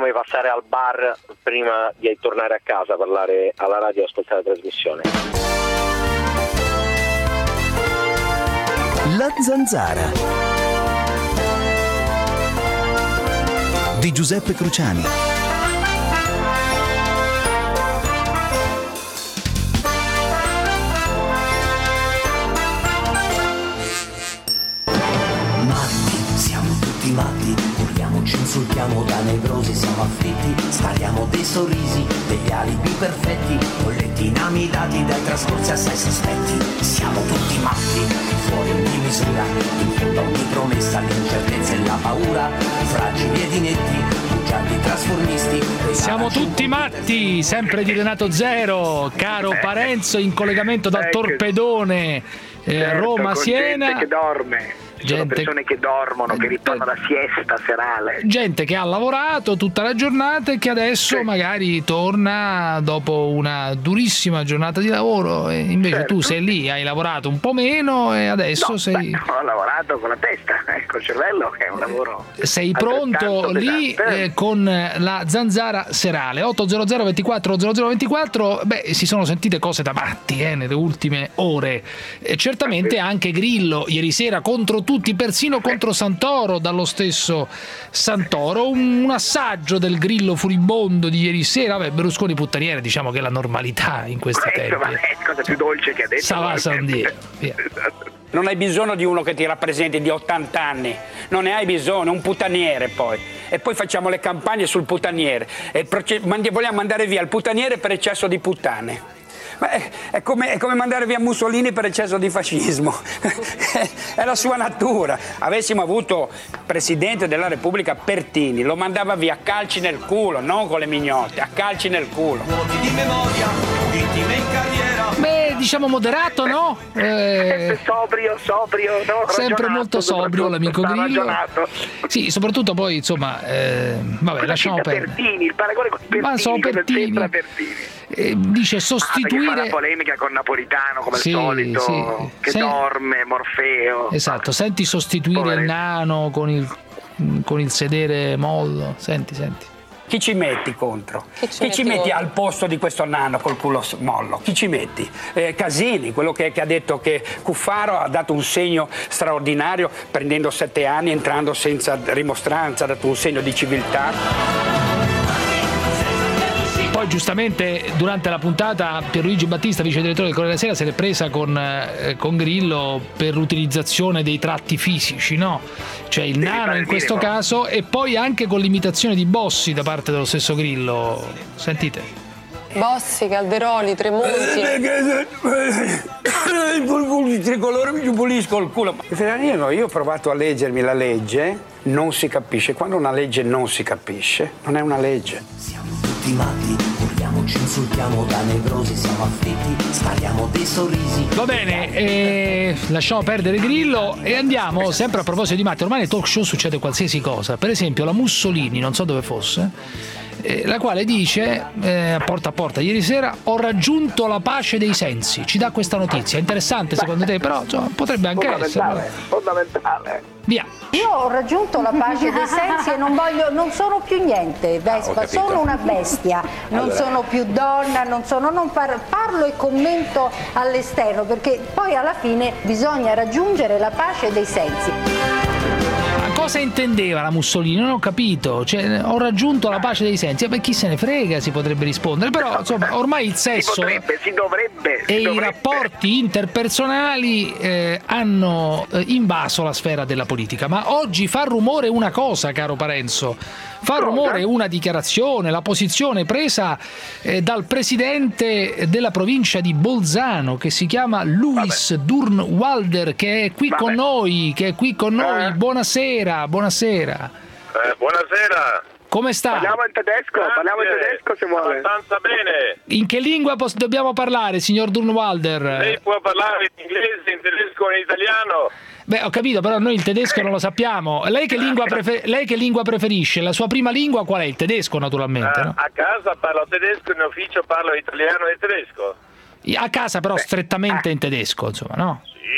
come passare al bar prima di tornare a casa, parlare alla radio e ascoltare la trasmissione. La Zanzara di Giuseppe Cruciani. Matti, urliamoci, insultiamo da nevrosi, siamo afflitti, spariamo dei sorrisi, degli alibi perfetti, colletti inamidati dai trascorsi assai sospetti. Siamo tutti matti, fuori ogni misura, in fondo a ogni promessa, l'incertezza e la paura, fragili ed inetti, bugiardi trasformisti. Siamo tutti matti, sempre di Renato Zero, caro Parenzo, in collegamento dal Torpedone, Roma-Siena. Gente che dorme. Sono persone che dormono, che rifanno la siesta serale. Gente che ha lavorato tutta la giornata e che adesso magari torna dopo una durissima giornata di lavoro, e invece tu sei lì, hai lavorato un po' meno e adesso sei... ho lavorato con la testa, col cervello, che è un lavoro. Sei pronto lì con la Zanzara serale. 800 24 00 24. Si sono sentite cose da matti nelle ultime ore. Certamente anche Grillo ieri sera contro tutti, persino contro Santoro, dallo stesso Santoro. Un assaggio del Grillo furibondo di ieri sera. Berlusconi puttaniere, diciamo che è la normalità in questi tempi. Ma è cosa più dolce che ha detto. Sava Sandia. Non hai bisogno di uno che ti rappresenti di 80 anni, non ne hai bisogno, un puttaniere poi. E poi facciamo le campagne sul puttaniere e vogliamo mandare via il puttaniere per eccesso di puttane. È come mandare via Mussolini per eccesso di fascismo. È la sua natura. Avessimo avuto Presidente della Repubblica Pertini, lo mandava via a calci nel culo, non con le mignotte, a calci nel culo. Di memoria, vittime in carriera. Diciamo moderato, no? Sobrio, no? Sempre molto sobrio l'amico Grillo. Ragionato. Sì, soprattutto poi, insomma, lasciamo perdere. Pertini, il paragone con Pertini. Ma sono Pertini. Dice sostituire la polemica con Napolitano come al solito, che dorme, Morfeo. Esatto, senti sostituire il nano con il sedere mollo. Senti. Chi ci metti contro? Chi ci metti al posto di questo nano col culo mollo? Chi ci metti? Casini, quello che ha detto che Cuffaro ha dato un segno straordinario prendendo 7 anni, entrando senza rimostranza, ha dato un segno di civiltà. Poi giustamente durante la puntata Pierluigi Battista, vice direttore del Corriere della Sera, se l'è presa con Grillo per l'utilizzazione dei tratti fisici, no? Cioè il nano in questo caso, e poi anche con l'imitazione di Bossi da parte dello stesso Grillo. Sentite. Bossi, Calderoli, Tremonti. Il tricolore mi pulisco il culo. Io ho provato a leggermi la legge, non si capisce. Quando una legge non si capisce, non è una legge. Siamo tutti matti, urliamoci, insultiamo da nevrosi, siamo afflitti, spariamo dei sorrisi. Va bene, lasciamo perdere Grillo e andiamo sempre a proposito di matti. Ormai nei talk show succede qualsiasi cosa. Per esempio la Mussolini, non so dove fosse, la quale dice porta a porta ieri sera: ho raggiunto la pace dei sensi. Ci dà questa notizia, interessante secondo te? Però potrebbe anche essere fondamentale. Via. Io ho raggiunto la pace dei sensi e non sono più niente, Vespa, sono una bestia, non sono più donna, parlo e commento all'esterno, perché poi alla fine bisogna raggiungere la pace dei sensi. Cosa intendeva la Mussolini? Non ho capito. Cioè, ho raggiunto la pace dei sensi. Beh, chi se ne frega, si potrebbe rispondere. Però, insomma, ormai il sesso si dovrebbe. I rapporti interpersonali hanno invaso la sfera della politica. Ma oggi fa rumore una cosa, caro Parenzo. Fa rumore una dichiarazione, la posizione presa dal presidente della provincia di Bolzano, che si chiama Luis Durnwalder, che è qui con noi. Buonasera. Buonasera. Come sta? Parliamo in tedesco se vuole. Abbastanza bene. In che lingua dobbiamo parlare, signor Durnwalder? Lei può parlare in inglese, in tedesco e in italiano. Beh, ho capito, però noi il tedesco non lo sappiamo. Lei che lingua preferisce? La sua prima lingua qual è? Il tedesco, naturalmente, no? A casa parlo tedesco, in ufficio parlo italiano e tedesco. A casa però strettamente in tedesco, insomma, no? Sì,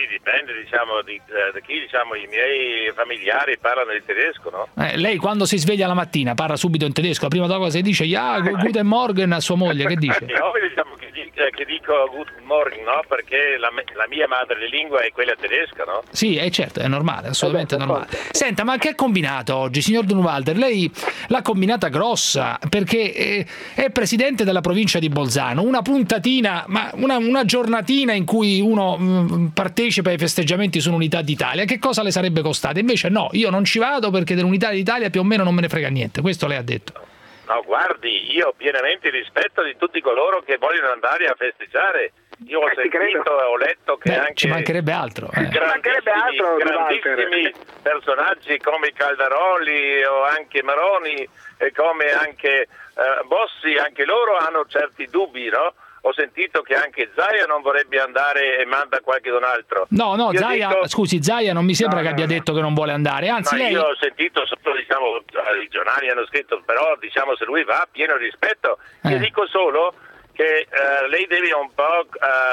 dipende da chi i miei familiari parlano in tedesco, no? Lei quando si sveglia la mattina parla subito in tedesco, la prima cosa che dice Guten Morgen a sua moglie, che dice? Che dico Guten Morgen, no? Perché la mia madrelingua è quella tedesca, no? Sì, è certo, è normale, assolutamente normale. Senta, ma che ha combinato oggi, signor Grunewalder? Lei l'ha combinata grossa, perché è presidente della provincia di Bolzano, una puntatina, ma una giornatina in cui uno partecipa ai festeggiamenti sull'unità d'Italia, che cosa le sarebbe costata? Invece no, io non ci vado perché dell'unità d'Italia più o meno non me ne frega niente, questo lei ha detto. No, guardi, io ho pienamente rispetto di tutti coloro che vogliono andare a festeggiare. Io ho sentito e ho letto che anche ci mancherebbe altro. Grandissimi personaggi come Caldaroli o anche Maroni e come anche Bossi, anche loro hanno certi dubbi, no? Ho sentito che anche Zaia non vorrebbe andare e manda qualcun altro. No, Zaia, scusi, Zaia non mi sembra che abbia detto che non vuole andare, anzi lei... Io ho sentito solo, i giornali hanno scritto, però se lui va, pieno rispetto. Io dico solo che lei deve un po'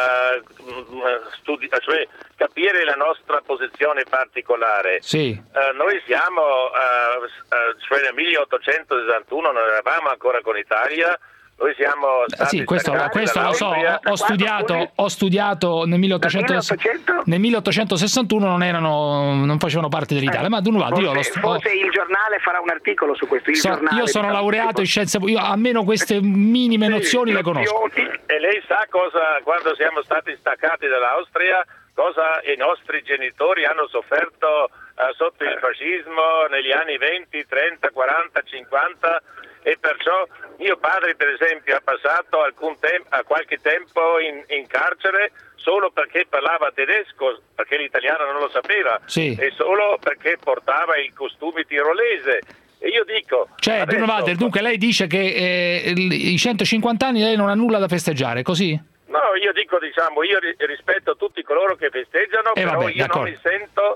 cioè capire la nostra posizione particolare. Sì. Noi siamo, cioè nel 1861 non eravamo ancora con l'Italia. Noi siamo stati sì, questo lo so, ho studiato nel 1861 non facevano parte dell'Italia, ma forse il giornale farà un articolo su questo. Io sono laureato in scienze, io almeno queste minime nozioni le conosco. E lei sa cosa, quando siamo stati staccati dall'Austria, cosa i nostri genitori hanno sofferto sotto il fascismo negli anni 20, 30, 40, 50, e perciò mio padre per esempio ha passato qualche tempo in carcere solo perché parlava tedesco, perché l'italiano non lo sapeva, sì. E solo perché portava il costume tirolese. E io dico... Cioè, Grunewalder, dunque lei dice che i 150 anni lei non ha nulla da festeggiare, così? No, io dico, io rispetto tutti coloro che festeggiano, però vabbè, io non mi sento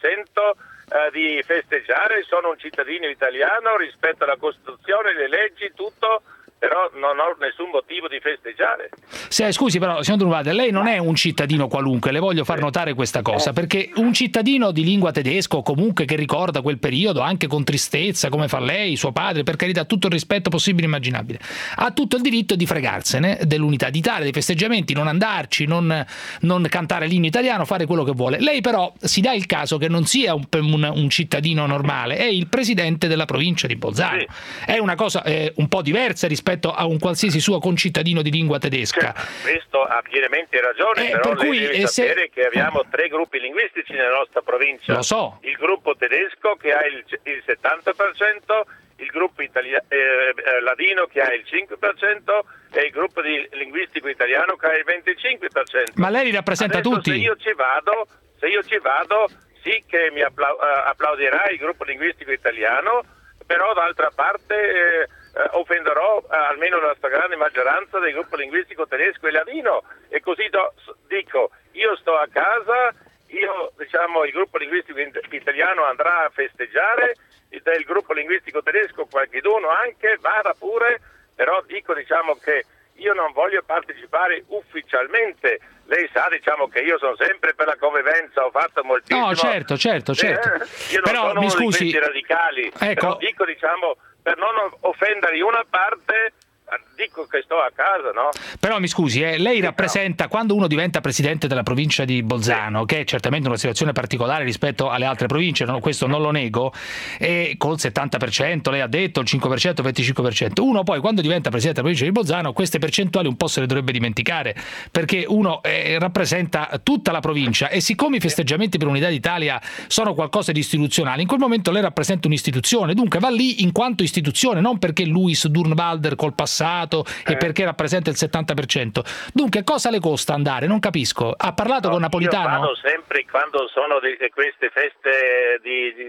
di festeggiare, sono un cittadino italiano, rispetto alla Costituzione, le leggi, tutto, però non ho nessun motivo di festeggiare. Scusi però, signor Grunewalder, lei non è un cittadino qualunque, le voglio far notare questa cosa, perché un cittadino di lingua tedesca o comunque che ricorda quel periodo anche con tristezza, come fa lei, suo padre, per carità, tutto il rispetto possibile e immaginabile, ha tutto il diritto di fregarsene dell'unità d'Italia, dei festeggiamenti, non andarci, non cantare l'inno italiano, fare quello che vuole. Lei però si dà il caso che non sia un cittadino normale, è il presidente della provincia di Bolzano. Sì. È una cosa un po' diversa rispetto a un qualsiasi suo concittadino di lingua tedesca. Questo ha pienamente ragione, però per cui, lei deve sapere che abbiamo 3 gruppi linguistici nella nostra provincia. Lo so. Il gruppo tedesco che ha il 70%, il gruppo ladino che ha il 5% e il gruppo linguistico italiano che ha il 25%. Ma lei li rappresenta tutti? Se io ci vado, sì che mi applaudirà il gruppo linguistico italiano, però d'altra parte offenderò almeno la stragrande maggioranza del gruppo linguistico tedesco e ladino, e così dico, io sto a casa, il gruppo linguistico italiano andrà a festeggiare, del gruppo linguistico tedesco qualcheduno anche vada pure, però dico che io non voglio partecipare ufficialmente. Lei sa che io sono sempre per la convivenza, ho fatto moltissimo. No, certo. Io non però sono mi uno scusi, di questi radicali, ecco. però dico per non offendere una parte, dico che sto a casa, no? Però mi scusi, lei rappresenta, quando uno diventa presidente della provincia di Bolzano, che è certamente una situazione particolare rispetto alle altre province, questo non lo nego, e col 70%, lei ha detto, il 5%, il 25%, uno poi quando diventa presidente della provincia di Bolzano queste percentuali un po' se le dovrebbe dimenticare, perché uno rappresenta tutta la provincia, e siccome i festeggiamenti per l'unità d'Italia sono qualcosa di istituzionale, in quel momento lei rappresenta un'istituzione, dunque va lì in quanto istituzione, non perché Luis Grunewalder col passato e perché rappresenta il 70%. Dunque cosa le costa andare? Non capisco. Ha parlato con Napolitano? Io vado sempre quando sono queste feste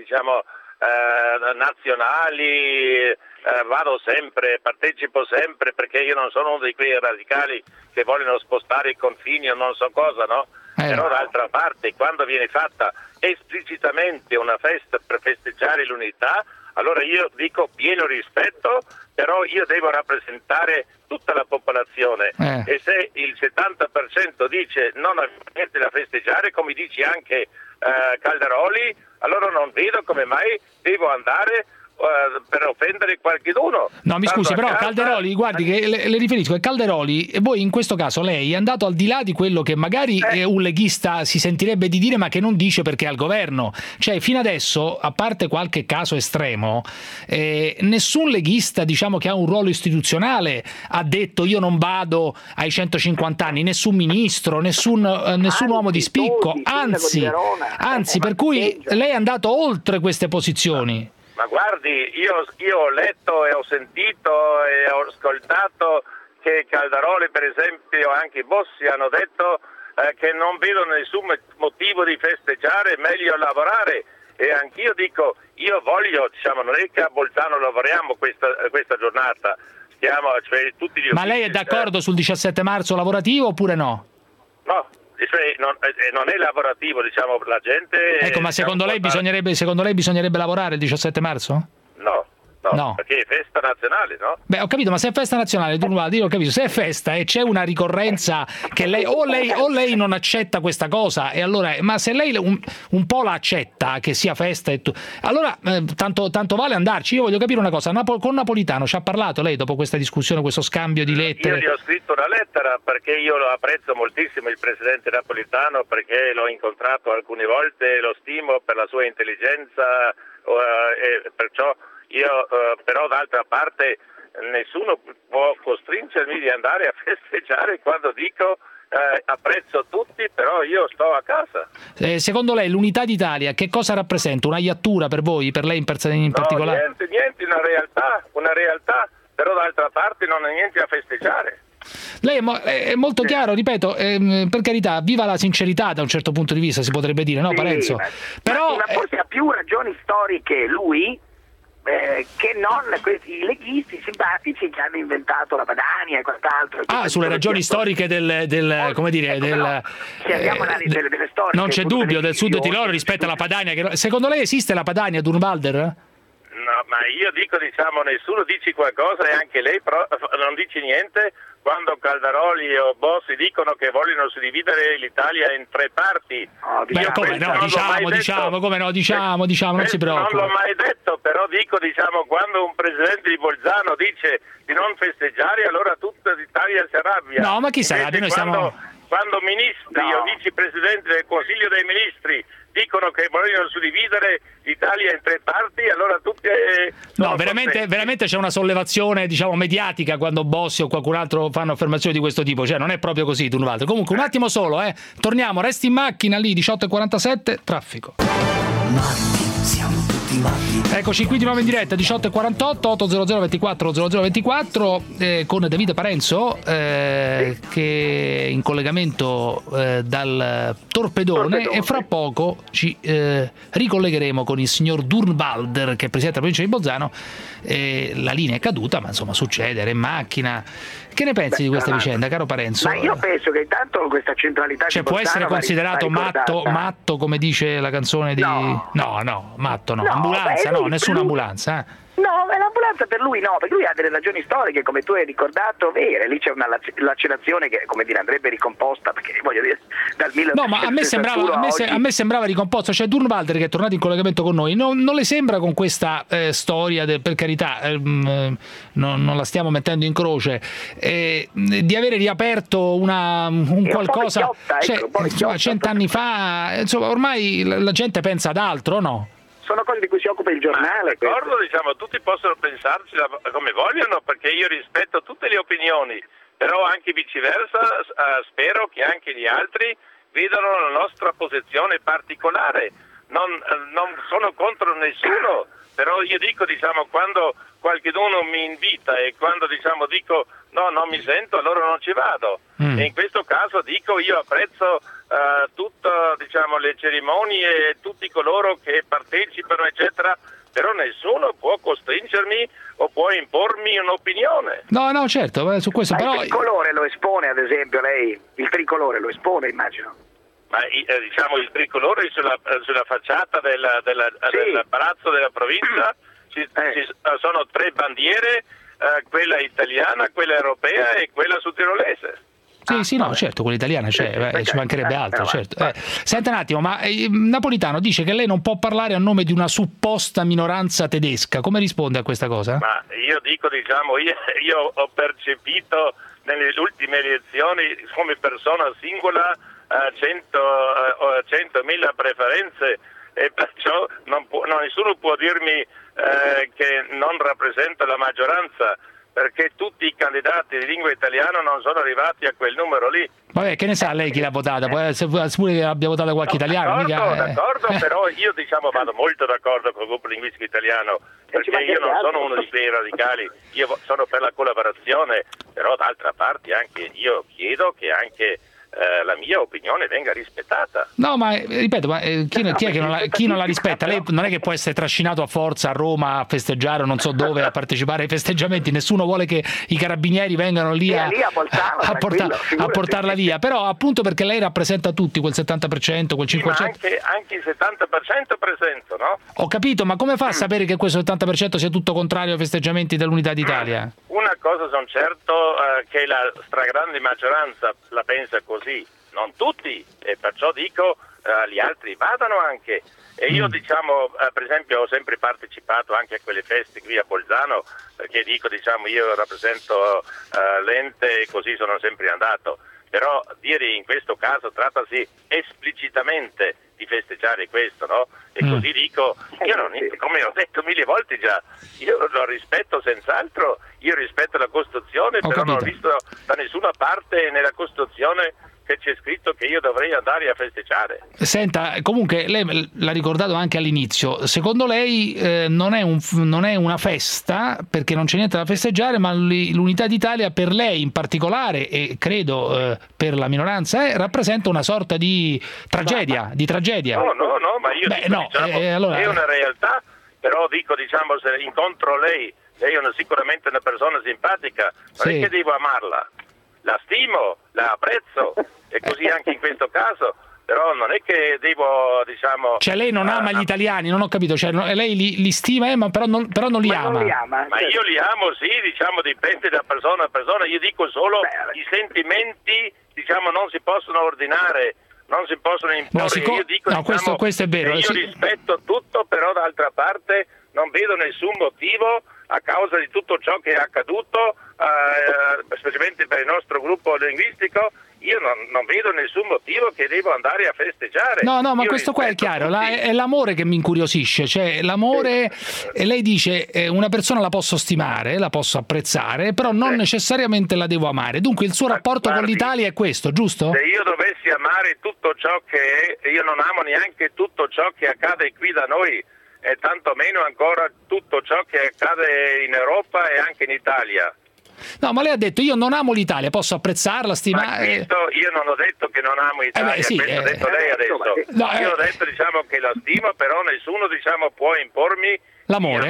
nazionali, vado sempre, partecipo sempre, perché io non sono uno di quei radicali che vogliono spostare i confini o non so cosa, no? Però d'altra parte, quando viene fatta esplicitamente una festa per festeggiare l'unità, allora io dico pieno rispetto, però io devo rappresentare tutta la popolazione e se il 70% dice non ha niente da festeggiare, come dice anche Calderoli, allora non vedo come mai devo andare per offendere qualcuno. No, mi scusi, però Calderoli, guardi che le riferisco che Calderoli, e voi in questo caso lei è andato al di là di quello che magari un leghista si sentirebbe di dire ma che non dice perché è al governo. Cioè fino adesso, a parte qualche caso estremo, nessun leghista, diciamo, che ha un ruolo istituzionale ha detto io non vado ai 150 anni, nessun ministro, nessun uomo di spicco, anzi per cui lei è andato oltre queste posizioni. Ma guardi, io ho letto e ho sentito e ho ascoltato che Calderoli, per esempio, anche i Bossi hanno detto che non vedono nessun motivo di festeggiare, è meglio lavorare. E anch'io dico, io voglio, diciamo, non è che a Bolzano lavoriamo questa giornata, cioè tutti gli Ma lei è d'accordo sul 17 marzo lavorativo oppure no? No. Non è lavorativo, diciamo, la gente. Ecco, ma secondo lei bisognerebbe lavorare il 17 marzo? No, perché è festa nazionale, no? Beh, ho capito, ma se è festa nazionale, io ho capito, se è festa e c'è una ricorrenza che lei lei non accetta questa cosa, e allora, ma se lei un po' la accetta che sia festa allora tanto vale andarci. Io voglio capire una cosa, con Napolitano ci ha parlato lei dopo questa discussione, questo scambio di lettere? Io gli ho scritto una lettera perché io lo apprezzo moltissimo il presidente Napolitano, perché l'ho incontrato alcune volte, lo stimo per la sua intelligenza e perciò io però d'altra parte nessuno può costringermi di andare a festeggiare quando dico apprezzo tutti, però io sto a casa. Secondo lei l'unità d'Italia che cosa rappresenta? Una iattura per voi, per lei in particolare? Niente, una realtà, però d'altra parte non è niente da festeggiare. Lei è molto chiaro, ripeto, per carità, viva la sincerità da un certo punto di vista, si potrebbe dire, no, Parenzo? Però forse ha più ragioni storiche lui che non questi leghisti simpatici che hanno inventato la Padania e quant'altro. Sulle ragioni storiche del come dire, delle storiche, non c'è dubbio, del Sud Tirolo rispetto alla Padania. Secondo lei esiste la Padania, Durnwalder? No, ma io dico, diciamo, nessuno dice qualcosa e anche lei non dice niente quando Calderoli o Bossi dicono che vogliono suddividere l'Italia in 3 parti. Diciamo, non si preoccupi. Non l'ho mai detto, però dico, diciamo, quando un presidente di Bolzano dice di non festeggiare, allora tutta l'Italia si arrabbia. No, ma chi si arrabbia? Quando ministri o vicepresidenti del Consiglio dei Ministri dicono che vogliono suddividere l'Italia in 3 parti, allora tutti veramente c'è una sollevazione, diciamo, mediatica quando Bossi o qualcun altro fanno affermazioni di questo tipo, cioè non è proprio così, Durnwalder. Comunque un attimo solo, torniamo, resti in macchina lì, 18:47, traffico. Siamo tutti matti. Eccoci qui di nuovo in diretta, 18:48, 800 24 0024 con Davide Parenzo che è in collegamento dal Torpedone e fra poco ci ricollegheremo con il signor Durnwalder, che è presidente della provincia di Bolzano. La linea è caduta, ma insomma succede, era in macchina. Che ne pensi di questa vicenda, caro Parenzo? Ma io penso che intanto questa centralità di può essere considerato matto, come dice la canzone di... No, matto no. Ambulanza, nessuna ambulanza. No, l'ambulanza per lui no, perché lui ha delle ragioni storiche, come tu hai ricordato, vere. Lì c'è una lacerazione che, come dire, andrebbe ricomposta, perché voglio dire, dal 1961 No, ma a me sembrava ricomposta. Cioè Durnwalder, che è tornato in collegamento con noi, non le sembra, con questa storia, per carità, non la stiamo mettendo in croce, di avere riaperto un qualcosa, chiotta, 100 anni fa, insomma, ormai la gente pensa ad altro, no? Sono cose di cui si occupa il giornale. D'accordo, diciamo, tutti possono pensarci come vogliono, perché io rispetto tutte le opinioni, però anche viceversa spero che anche gli altri vedano la nostra posizione particolare. Non sono contro nessuno, però io dico, diciamo, quando qualcuno mi invita e quando, diciamo, dico no, non mi sento, allora non ci vado. E in questo caso dico, io apprezzo tutte, diciamo, le cerimonie e tutti coloro che partecipano, eccetera, però nessuno può costringermi o può impormi un'opinione. No, certo, su questo. Però il tricolore lo espone, ad esempio, lei? Il tricolore lo espone, immagino. Ma diciamo, il tricolore sulla facciata del palazzo della provincia, sono 3 bandiere, quella italiana, quella europea e quella sudtirolese. Sì, no, certo, quella italiana c'è, ci mancherebbe altro, certo. Senta un attimo, ma Napolitano dice che lei non può parlare a nome di una supposta minoranza tedesca. Come risponde a questa cosa? Ma io dico, diciamo, io ho percepito nelle ultime elezioni come persona singola 100.000 preferenze, e perciò nessuno può dirmi che non rappresenta la maggioranza, perché tutti i candidati di lingua italiana non sono arrivati a quel numero lì. Vabbè, che ne sa lei chi l'ha votata? Può essere pure che abbia votato qualche italiano. D'accordo, però io vado molto d'accordo con il gruppo linguistico italiano, perché io non sono uno di quei radicali, io sono per la collaborazione, però d'altra parte anche io chiedo che anche la mia opinione venga rispettata. No, ma ripeto, chi è che chi non la rispetta? Lei non è che può essere trascinato a forza a Roma a festeggiare o non so dove, a partecipare ai festeggiamenti. Nessuno vuole che i carabinieri vengano lì a portarla via, però appunto perché lei rappresenta tutti, quel 70%, quel 5%. Sì, ma anche il 70% presento, no? Ho capito, ma come fa a sapere che questo 70% sia tutto contrario ai festeggiamenti dell'Unità d'Italia? Una cosa sono certo, che la stragrande maggioranza la pensa così, non tutti, e perciò dico gli altri vadano anche. E io per esempio ho sempre partecipato anche a quelle feste qui a Bolzano, perché io rappresento l'ente e così sono sempre andato. Però dire in questo caso trattasi esplicitamente di festeggiare questo, no? E così dico, io non, come ho detto 1000 volte già, io lo rispetto senz'altro, io rispetto la Costituzione, però non ho visto da nessuna parte nella Costituzione che c'è scritto che io dovrei andare a festeggiare. Senta, comunque lei l'ha ricordato anche all'inizio, secondo lei non è una festa perché non c'è niente da festeggiare, ma l'Unità d'Italia per lei in particolare e credo per la minoranza rappresenta una sorta di tragedia. No, ma io allora... è una realtà, però dico se incontro lei è sicuramente una persona simpatica, non è che devo amarla, la stimo, la apprezzo, e così anche in questo caso, però non è che devo Cioè lei non ama gli italiani, non ho capito, cioè lei li stima ma però non li ama. Ma io li amo, sì, dipende da persona a persona, io dico solo i sentimenti, non si possono ordinare, non si possono imporre. Io dico, questo è vero. Io rispetto tutto, però d'altra parte non vedo nessun motivo, a causa di tutto ciò che è accaduto, specialmente per il nostro gruppo linguistico, io non vedo nessun motivo che devo andare a festeggiare. No, ma questo qua è chiaro, è l'amore che mi incuriosisce, cioè l'amore, e lei dice una persona la posso stimare, la posso apprezzare, però non necessariamente la devo amare, dunque il suo rapporto con l'Italia è questo, giusto? Se io dovessi amare tutto ciò che è, io non amo neanche tutto ciò che accade qui da noi, e tanto meno ancora tutto ciò che accade in Europa e anche in Italia. No, ma lei ha detto io non amo l'Italia, posso apprezzarla, stimare. Io non ho detto che non amo l'Italia, questo ha detto lei adesso. Io ho detto che la stimo, però nessuno può impormi l'amore,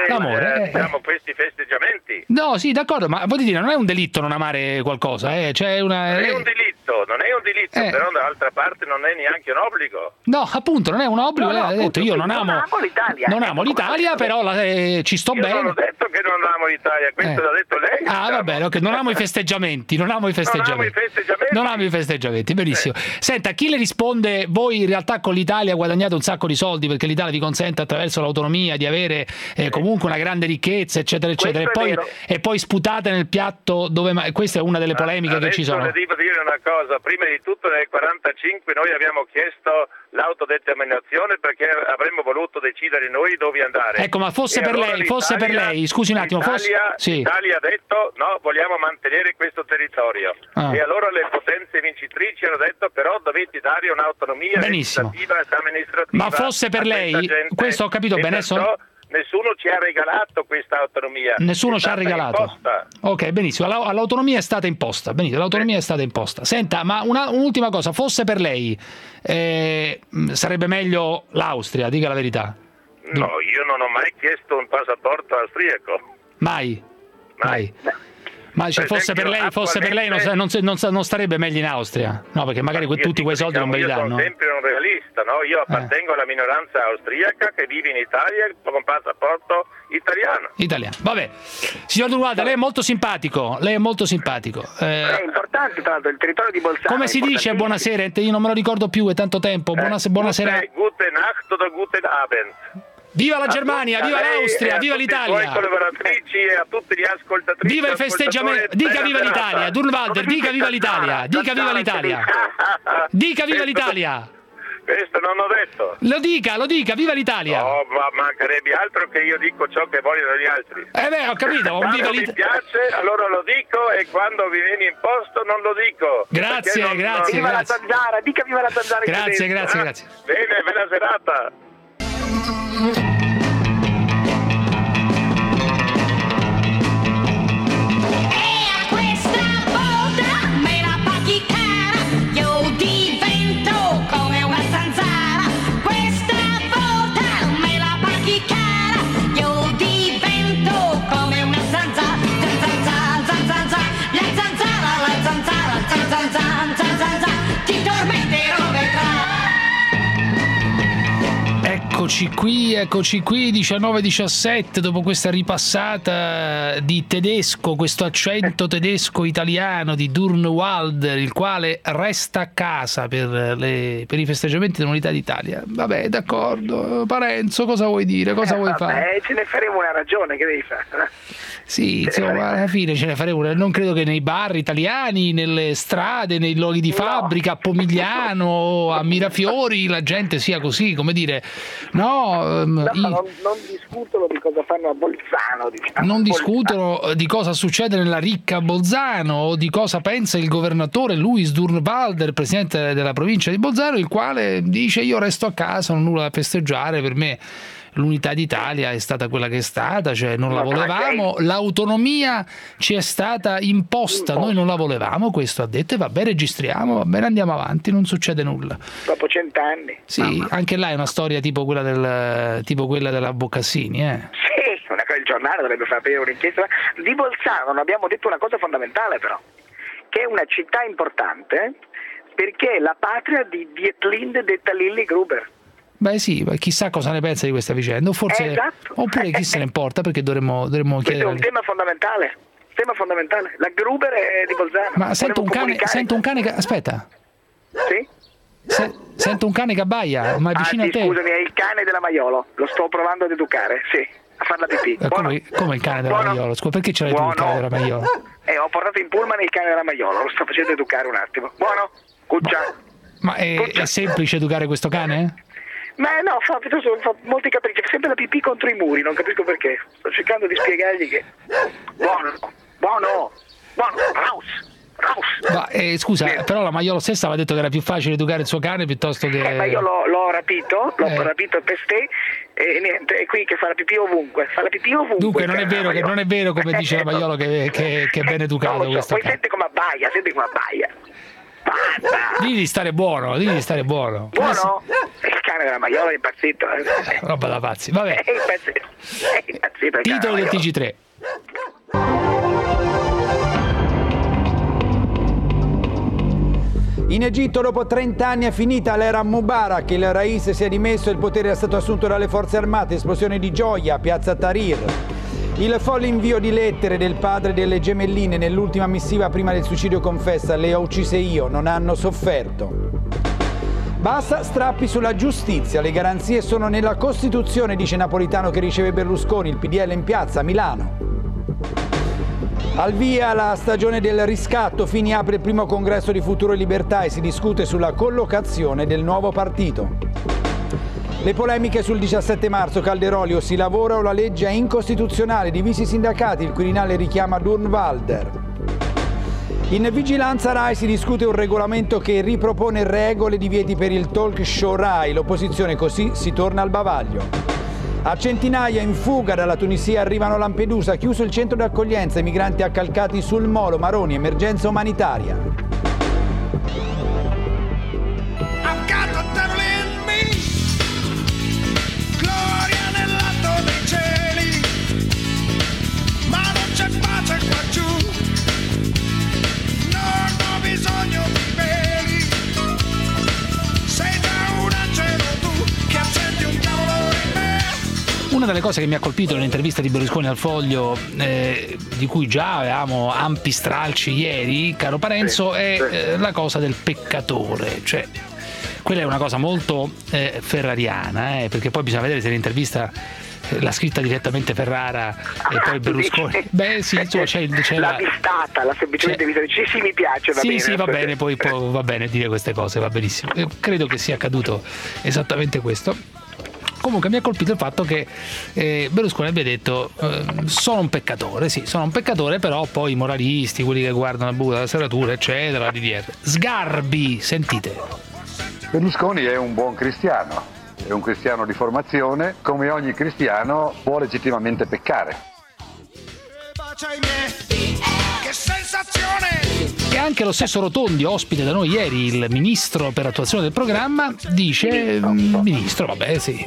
questi festeggiamenti. No, sì, d'accordo, ma voglio dire, non è un delitto non amare qualcosa, Non è un delitto, però dall'altra parte non è neanche un obbligo. No, appunto, non è un obbligo, lei ha detto io non amo l'Italia, però ci sto bene. Non ho detto che non amo l'Italia, questo l'ha detto lei. Va bene, ok, non amo i festeggiamenti, non amo i festeggiamenti, benissimo. Senta, chi le risponde, voi in realtà con l'Italia guadagnate un sacco di soldi perché l'Italia vi consente attraverso l'autonomia di avere comunque una grande ricchezza, eccetera, eccetera, e poi sputate nel piatto dove questa è una delle polemiche che ci sono. Devo dire una cosa, prima di tutto nel 1945 noi abbiamo chiesto l'autodeterminazione perché avremmo voluto decidere noi dove andare. Ecco, ma fosse per lei, scusi un attimo, l'Italia ha detto no, vogliamo mantenere questo territorio. E allora le potenze vincitrici hanno detto però dovete dare un'autonomia legislativa e amministrativa. Ma fosse per lei, questo ho capito bene. Nessuno ci ha regalato questa autonomia. Nessuno ci ha regalato. Imposta. Ok, benissimo. L'autonomia è stata imposta. Benissimo, l'autonomia è stata imposta. Senta, ma un'ultima cosa, fosse per lei, sarebbe meglio l'Austria, dica la verità. No, io non ho mai chiesto un passaporto austriaco. Mai. Ma fosse per lei non starebbe meglio in Austria? No, perché magari tutti quei soldi non ve li danno. Io sono sempre un realista, no? Io appartengo alla minoranza austriaca che vive in Italia con passaporto italiano. Vabbè. Signor Durnwalder, lei è molto simpatico. È importante, tra l'altro, il territorio di Bolzano. Come si dice buonasera? Io non me lo ricordo più, è tanto tempo. Buonasera. Gute Nacht oder guten Abend. Viva la Germania, viva l'Austria, viva l'Italia! A tutte le collaboratrici e a tutti gli ascoltatrici. Viva i festeggiamenti! Dica viva l'Italia! Durnwalder, dica viva l'Italia! Dica viva l'Italia! Dica viva l'Italia! Questo non ho detto. Lo dica, viva l'Italia! No, ma mancherebbe altro che io dico ciò che vogliono gli altri. Ho capito, quando mi piace, allora lo dico, e quando mi viene imposto non lo dico. Grazie. Viva la Zanzara, dica viva la Zanzara. Grazie. Bene, bella serata. Eccoci qui 19-17, dopo questa ripassata di tedesco, questo accento tedesco italiano di Durnwalder, il quale resta a casa per i festeggiamenti dell'Unità d'Italia. Vabbè, d'accordo. Parenzo, cosa vuoi dire? Cosa vuoi fare? Ce ne faremo una ragione, che devi fare? Sì, insomma, alla fine ce ne faremo una. Non credo che nei bar italiani, nelle strade, nei luoghi di fabbrica, a Pomigliano, a Mirafiori, la gente sia così, come dire, non discutono di cosa fanno a Bolzano, diciamo. Non discutono di cosa succede nella ricca Bolzano o di cosa pensa il governatore Luis Durnwalder, presidente della provincia di Bolzano, il quale dice: io resto a casa, non ho nulla da festeggiare, per me l'Unità d'Italia è stata quella che è stata, cioè non la volevamo, l'autonomia ci è stata imposta, noi non la volevamo, questo ha detto, e va bene, registriamo, va bene, andiamo avanti, non succede nulla. Dopo 100 anni. Sì, anche là è una storia tipo quella della Boccassini, Sì, il giornale dovrebbe far aprire un'inchiesta. Di Bolzano non abbiamo detto una cosa fondamentale, però, che è una città importante perché è la patria di Dietlinde detta Lilly Gruber. Beh sì, chissà cosa ne pensa di questa vicenda, forse, esatto. Oppure chi se ne importa, perché dovremmo chiedere. Questo è un tema fondamentale. La Gruber è di Bolzano. Ma sento un cane che... Aspetta. Sì? Sento un cane che abbaia, ma è vicino a te. Scusami, è il cane della Maiolo, lo sto provando ad educare, sì, a far la pipì. Come il cane della Maiolo? Scusa, perché ce l'hai tu il cane della Maiolo? Ho portato in pullman il cane della Maiolo, lo sto facendo educare un attimo. Buono? Cuccia. Ma è semplice educare questo cane? Ma no, fa molti capricci, fa sempre la pipì contro i muri, non capisco perché. Sto cercando di spiegargli che... Buono, Raus. Ma, scusa, però la Maiolo stessa aveva detto che era più facile educare il suo cane piuttosto che... ma io l'ho rapito per te, e niente, è qui che fa la pipì ovunque. Dunque non è vero come dice la Maiolo che è ben educato questo poi cane. senti come abbaia. Digli di stare buono. Buono? Il cane della Maiolo è impazzito. Roba da pazzi, vabbè. È impazzito. Titolo del TG3. In Egitto dopo 30 anni è finita l'era Mubarak, il Rais si è dimesso e il potere è stato assunto dalle forze armate, esplosione di gioia a piazza Tahrir. Il folle invio di lettere del padre delle gemelline nell'ultima missiva prima del suicidio confessa: le ho uccise io, non hanno sofferto. Basta strappi sulla giustizia, le garanzie sono nella Costituzione, dice Napolitano che riceve Berlusconi, il PDL in piazza a Milano. Al via la stagione del riscatto, Fini apre il primo congresso di Futuro e Libertà e si discute sulla collocazione del nuovo partito. Le polemiche sul 17 marzo, Calderoli: o si lavora o la legge è incostituzionale, divisi i sindacati, il Quirinale richiama Durnwalder. In vigilanza Rai si discute un regolamento che ripropone regole e divieti per il talk show Rai, l'opposizione così si torna al bavaglio. A centinaia in fuga dalla Tunisia arrivano a Lampedusa, chiuso il centro d'accoglienza, i migranti accalcati sul molo, Maroni, emergenza umanitaria. una delle cose che mi ha colpito nell'intervista di Berlusconi al Foglio, di cui già avevamo ampi stralci ieri, caro Parenzo, è la cosa del peccatore, cioè quella è una cosa molto ferrariana, perché poi bisogna vedere se l'intervista l'ha scritta direttamente Ferrara e poi Berlusconi. Beh sì, insomma, c'è l'ha vistata, l'ha semplicemente vista. Sì, mi piace, va bene. Sì, va bene, poi va bene dire queste cose, va benissimo. Credo che sia accaduto esattamente questo. Comunque mi ha colpito il fatto che Berlusconi abbia detto sono un peccatore, sì, sono un peccatore, però poi i moralisti, quelli che guardano la buca della serratura, eccetera, DDR. Sgarbi, sentite. Berlusconi è un buon cristiano. È un cristiano di formazione, come ogni cristiano può legittimamente peccare. Che sensazione! E anche lo stesso Rotondi, ospite da noi ieri, il ministro per attuazione del programma, dice ministro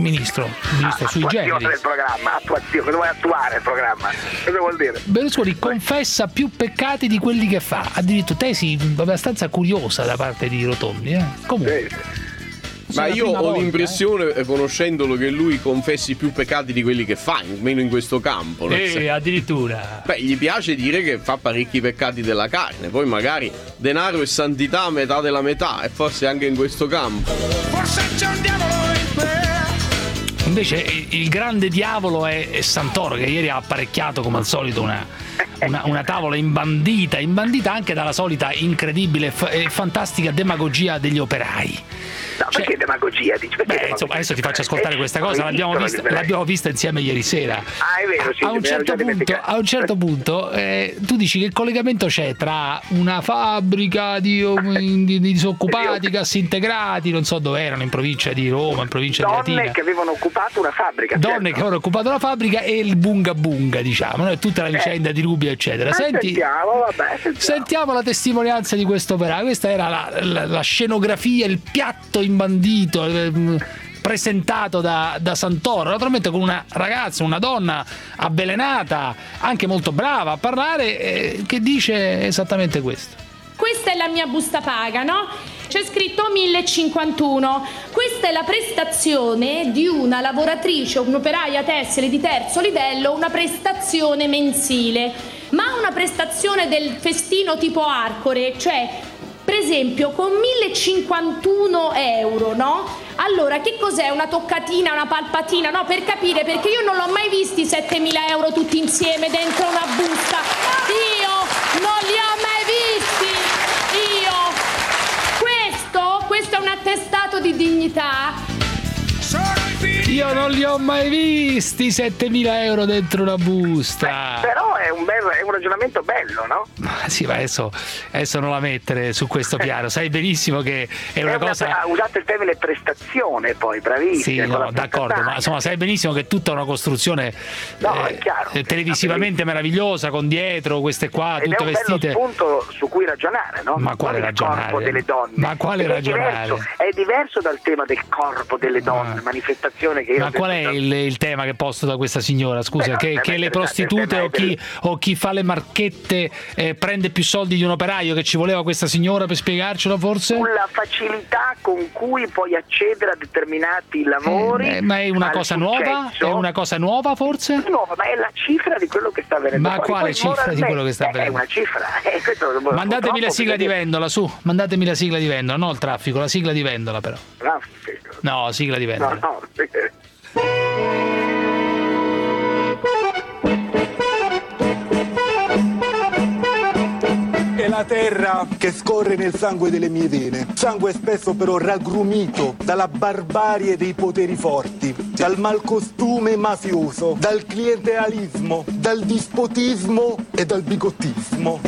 sui generi. Del programma, attuazione, cosa vuoi attuare il programma? Cosa vuol dire? Berlusconi confessa più peccati di quelli che fa, addirittura tesi abbastanza curiosa da parte di Rotondi, Comunque. Sì. Ma io ho l'impressione, conoscendolo, che lui confessi più peccati di quelli che fa, meno in questo campo. Addirittura. Beh, gli piace dire che fa parecchi peccati della carne, poi magari denaro e santità metà della metà, e forse anche in questo campo. Forse c'è un diavolo in me. Invece il grande diavolo è Santoro, che ieri ha apparecchiato come al solito una tavola imbandita anche dalla solita incredibile e fantastica demagogia degli operai. No, perché demagogia? Beh, insomma, adesso ti faccio ascoltare questa cosa, l'abbiamo vista insieme ieri sera. Ah, è vero, sì, a un certo punto tu dici che il collegamento c'è tra una fabbrica di disoccupati, cassi integrati, non so dove erano, in provincia di Roma, in provincia di Latina. Donne che avevano occupato una fabbrica. Che avevano occupato una fabbrica e il bunga bunga, diciamo, no? E tutta la vicenda di Rubbia, eccetera. Sentiamo la testimonianza di questo operaio. Questa era la scenografia, il piatto imbandito presentato da Santoro, naturalmente con una ragazza, una donna avvelenata, anche molto brava a parlare, che dice esattamente questo. Questa è la mia busta paga, no? C'è scritto 1051. Questa è la prestazione di una lavoratrice, un'operaia tessile di terzo livello, una prestazione mensile, ma una prestazione del festino tipo Arcore, cioè per esempio con 1051 euro, no? Allora che cos'è? Una toccatina, una palpatina? No, per capire, perché io non l'ho mai visti 7.000 euro tutti insieme dentro una busta. Io non li ho mai visti. Questo è un attestato di dignità. Io non li ho mai visti 7.000 euro dentro una busta. Però è un ragionamento bello, no? Sì, ma adesso non la mettere su questo piano. Sai benissimo che è una cosa. Ha usato il termine prestazione, poi bravissimo. Sì, no, d'accordo, ma insomma sai benissimo che è tutta una costruzione televisivamente meravigliosa, con dietro queste qua tutte vestite. È un punto su cui ragionare, no? Ma quale ragionare? Il corpo delle donne. Ma quale ragionare? È diverso dal tema del corpo delle donne, manifestazione che io ma qual è il tema che è posto da questa signora? Scusa, che le prostitute o chi fa le marchette prende più soldi di un operaio? Che ci voleva questa signora per spiegarcelo, forse? La facilità con cui puoi accedere a determinati lavori. Ma è una cosa nuova? È una cosa nuova, forse? È nuova, ma è la cifra di quello che sta avvenendo. Ma quale cifra di quello che sta avvenendo? È una cifra. Mandatemi la sigla di Vendola, su. Mandatemi la sigla di Vendola, no il traffico, la sigla di Vendola però. No, sigla di Vendola. No. È la terra che scorre nel sangue delle mie vene, sangue spesso però raggrumito dalla barbarie dei poteri forti, dal malcostume mafioso, dal clientelismo, dal dispotismo e dal bigottismo.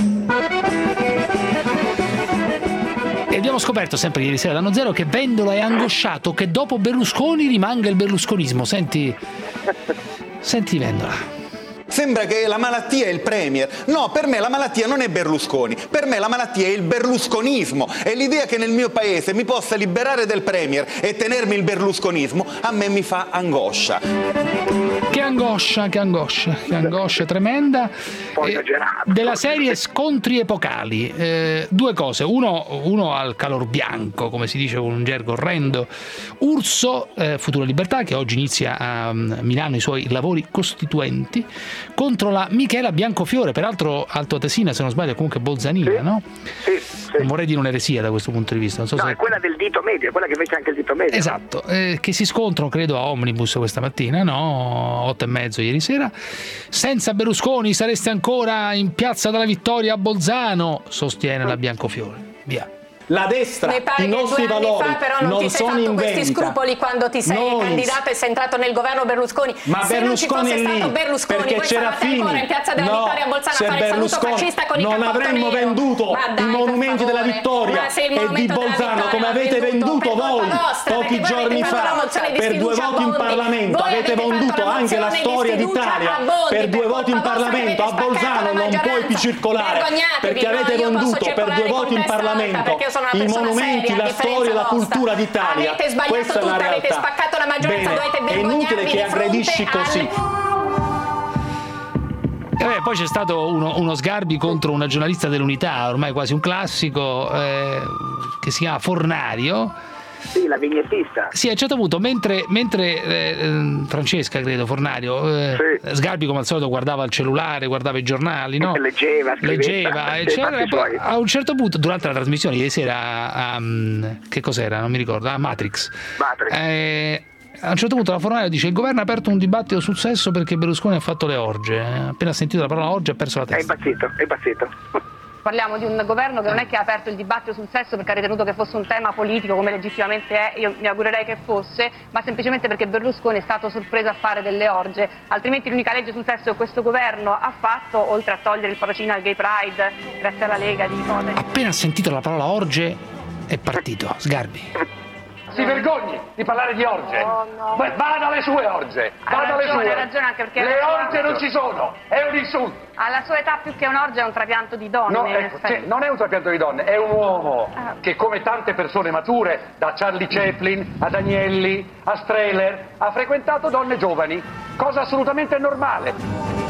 E abbiamo scoperto sempre ieri sera da No Zero che Vendola è angosciato che dopo Berlusconi rimanga il berlusconismo. Senti Vendola. Sembra che la malattia è il Premier. No, per me la malattia non è Berlusconi. Per me la malattia è il berlusconismo. E l'idea che nel mio paese mi possa liberare del Premier e tenermi il berlusconismo, a me mi fa angoscia. Che angoscia tremenda. Della serie Scontri epocali, due cose, uno al calor bianco, come si dice con un gergo orrendo. Urso, Futuro e Libertà, che oggi inizia a Milano i suoi lavori costituenti, contro la Michela Biancofiore, peraltro altoatesina, se non sbaglio, comunque bolzanina, no? Sì. Non vorrei dire un'eresia da questo punto di vista. Non so se è quella del dito medio, quella che fece anche il dito medio. Esatto, che si scontrano credo a Omnibus questa mattina, no? 8:30 ieri sera. Senza Berlusconi sareste ancora in Piazza della Vittoria a Bolzano, sostiene la Biancofiore. Via. La destra, i nostri valori fa, però non ti sei sono fatto in questi vendita. scrupoli quando ti sei candidato e sei entrato nel governo Berlusconi. Ma se Berlusconi non ci fosse stato Berlusconi, perché voi c'era stavate ancora in Piazza della Vittoria a Bolzano a fare il saluto fascista con i non avremmo venduto i monumenti della Vittoria e di Bolzano come avete venduto voi pochi giorni fa per 2 voti in Parlamento. Avete venduto anche la storia d'Italia per 2 voti in Parlamento. A Bolzano non puoi più circolare perché avete venduto per 2 voti in Parlamento i monumenti, la storia e la cultura d'Italia. Avete sbagliato Questa è la tutto, realtà. avete spaccato la maggioranza, dovete È vergognarvi inutile che aggredisci così. Poi c'è stato uno Sgarbi contro una giornalista dell'Unità, ormai quasi un classico, che si chiama Fornario. Sì, la vignettista. Sì, a un certo punto, mentre Francesca, credo, Fornario, Sgarbi come al solito guardava il cellulare, guardava i giornali, no? Leggeva, eccetera. Poi, a un certo punto, durante la trasmissione ieri sera che cos'era? Non mi ricordo, Matrix. A un certo punto la Fornario dice: il governo ha aperto un dibattito sul sesso perché Berlusconi ha fatto le orge. Appena sentito la parola orge ha perso la testa. È impazzito. Parliamo di un governo che non è che ha aperto il dibattito sul sesso perché ha ritenuto che fosse un tema politico, come legittimamente è, io mi augurerei che fosse, ma semplicemente perché Berlusconi è stato sorpreso a fare delle orge. Altrimenti l'unica legge sul sesso che questo governo ha fatto, oltre a togliere il patrocinio al Gay Pride, grazie alla Lega di ipotesi. Appena sentito la parola orge è partito Sgarbi. Si vergogni di parlare di orge. No. Vada alle sue orge. Vada alle sue. Ha ragione anche perché le orge non ci sono. È un insulto. Alla sua età più che un'orge è un trapianto di donne. No, non è un trapianto di donne, è un uomo che, come tante persone mature, da Charlie Chaplin a Danielli a Strehler, ha frequentato donne giovani, cosa assolutamente normale.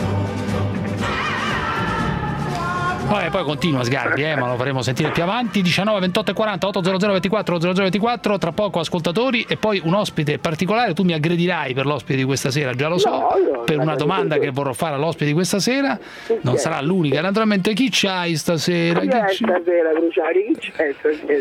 Poi continua Sgarbi, ma lo faremo sentire più avanti. 19 28 40 800 24 0024. Tra poco ascoltatori e poi un ospite particolare. Tu mi aggredirai per l'ospite di questa sera, già lo so, per una domanda che vorrò fare all'ospite di questa sera. Non sarà l'unica, naturalmente. Chi c'hai stasera? Chi c'è stasera, Cruciani? Chi c'è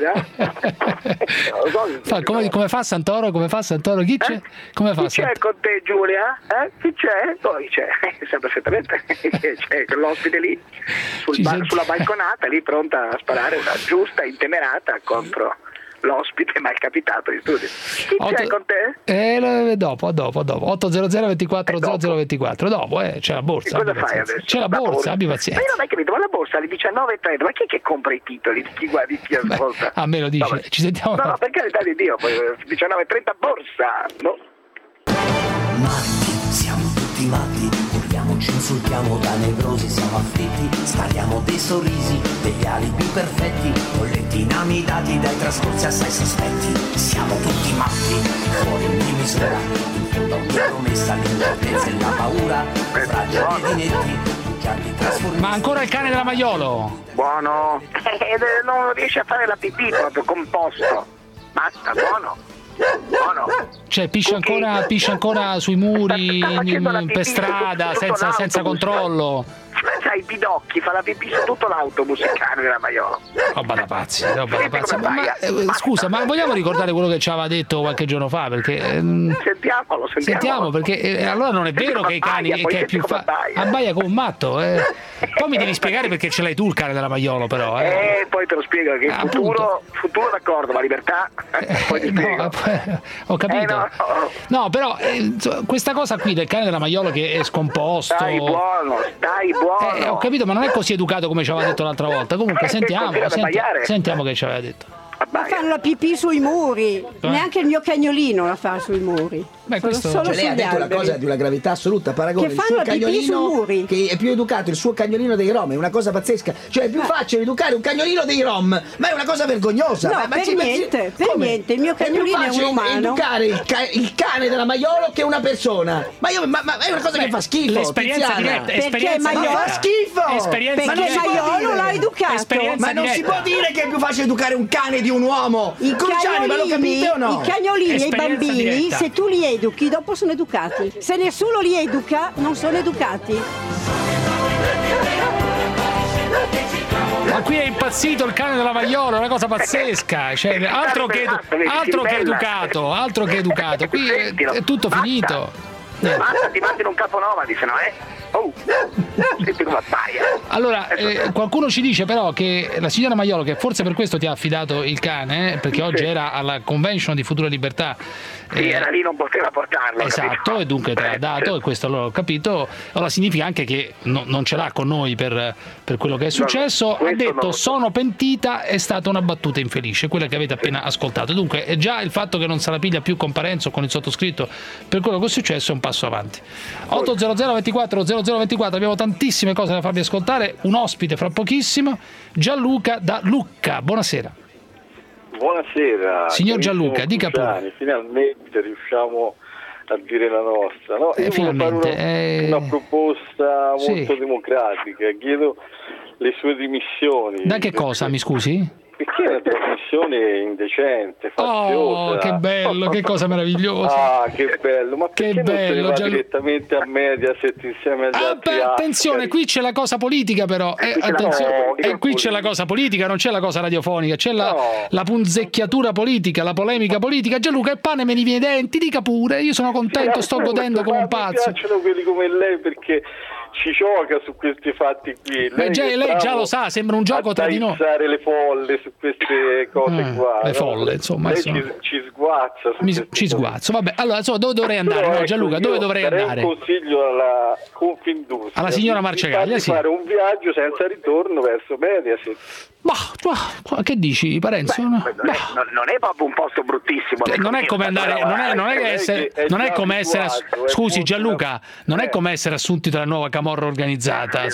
stasera? Come fa Santoro? Chi c'è? Come fa? Chi c'è con te, Giulia? Chi c'è? Poi c'è, sa perfettamente, c'è l'ospite lì sulla balconata, lì pronta a sparare una giusta intemerata contro l'ospite malcapitato di studio. Chi c'è con te? Dopo 800 24 0024. Dopo c'è la borsa. Cosa fai adesso? C'è la borsa, abbi pazienza. Ma io non hai capito, ma la borsa alle 19:30, ma chi è che compra i titoli? Chi guardi, chi ascolta? A me lo dici, no, ci sentiamo. No, per carità di Dio, poi 19:30 borsa. No. Matti, siamo tutti matti, urliamoci, insultiamo da nevrosi, siamo afflitti, spariamo dei sorrisi, degli alibi perfetti, bolletti inamidati dai trascorsi assai sospetti, siamo tutti matti, fuori ogni misura, in fondo a una promessa, l'incertezza e la paura, fragili divinetti, bugiardi trasformati. Ma ancora il cane della Maiolo? Buono, non riesce a fare la pipì proprio composto, basta, buono. Cioè piscia ancora sui muri, per strada, senza controllo. C'ha i pidocchi, fa la pipì su tutto l'autobus il cane della Maiolo. Roba da pazzi. Scusa, ma vogliamo ricordare quello che ci aveva detto qualche giorno fa? Perché sentiamo perché allora non è vero che i cani che è più abbaia come un matto. Poi mi devi spiegare perché ce l'hai tu il cane della Maiolo, però. Poi te lo spiego che il futuro d'accordo, ma libertà. Poi ti spiego. Ho capito. No, però questa cosa qui del cane della Maiolo che è scomposto. Stai buono. Ho capito, ma non è così educato come ci aveva detto l'altra volta. Comunque sentiamo che ci aveva detto. Ma fanno la pipì sui muri, neanche il mio cagnolino la fa sui muri. Cioè, lei ha detto una cosa di una gravità assoluta, paragone il suo cagnolino che è più educato, il suo cagnolino dei Rom, è una cosa pazzesca. Cioè è più facile educare un cagnolino dei Rom, ma è una cosa vergognosa. No, per niente, il mio cagnolino è un umano. Educare il cane della Maiolo che una persona. Ma è una cosa che fa schifo. L'esperienza diretta, perché Maiolo fa schifo. Perché Maiolo l'ha educato. Ma non si può dire che è più facile educare un cane di un uomo. I cagnolini e i bambini, se tu li educhi, dopo sono educati. Se nessuno li educa, non sono educati. Ma qui è impazzito il cane della Maiolo, è una cosa pazzesca. Cioè, altro che educato. Qui è tutto finito. Basta, ti mandano un caponomadi, se no senti come appaia. Allora, qualcuno ci dice però che la signora Maiolo, che forse per questo ti ha affidato il cane, perché oggi era alla convention di Futura Libertà. Sì, era lì, non poteva portarlo. Esatto, e dunque te l'ha dato, e questo allora ho capito. Allora significa anche che non ce l'ha con noi per quello che è successo. Ha detto sono pentita, è stata una battuta infelice, quella che avete appena ascoltato. Dunque è già il fatto che non se la piglia più con Parenzo, con il sottoscritto, per quello che è successo è un passo avanti. 800 24 0024, abbiamo tantissime cose da farvi ascoltare, un ospite fra pochissimo, Gianluca da Lucca. Buonasera. Buonasera. Signor Gianluca, dica pure. Finalmente riusciamo a dire la nostra, no? Io finalmente, voglio fare una proposta molto democratica, chiedo le sue dimissioni. Da che cosa, mi scusi? Perché è una trasmissione indecente, faziosa. Oh, che bello, che cosa meravigliosa. Ah, che bello, ma perché non se ne va direttamente a Mediaset insieme agli altri? Attenzione, qui c'è la cosa politica però, qui c'è la cosa politica, non c'è la cosa radiofonica, c'è la punzecchiatura politica, la polemica politica. Gianluca, il pane me ne viene ai denti, dica pure, io sono contento, sto godendo come un pazzo. Mi piacciono quelli come lei perché ci gioca su questi fatti qui. Lei già lo sa, sembra un gioco tra di noi. Le folle su queste cose qua. Le folle, insomma. Lei ci sguazza. Ci sguazzo, vabbè. Allora, dove dovrei andare? No, Gianluca, dove dovrei andare? Un consiglio alla Confindustria. Alla signora Marcegaglia, sì. Fare un viaggio senza ritorno verso Mediaset. Ma che dici, Parenzo? Non è proprio un posto bruttissimo. Non è come andare, non è come essere. Scusi Gianluca, non è come essere assunti dalla nuova camorra organizzata.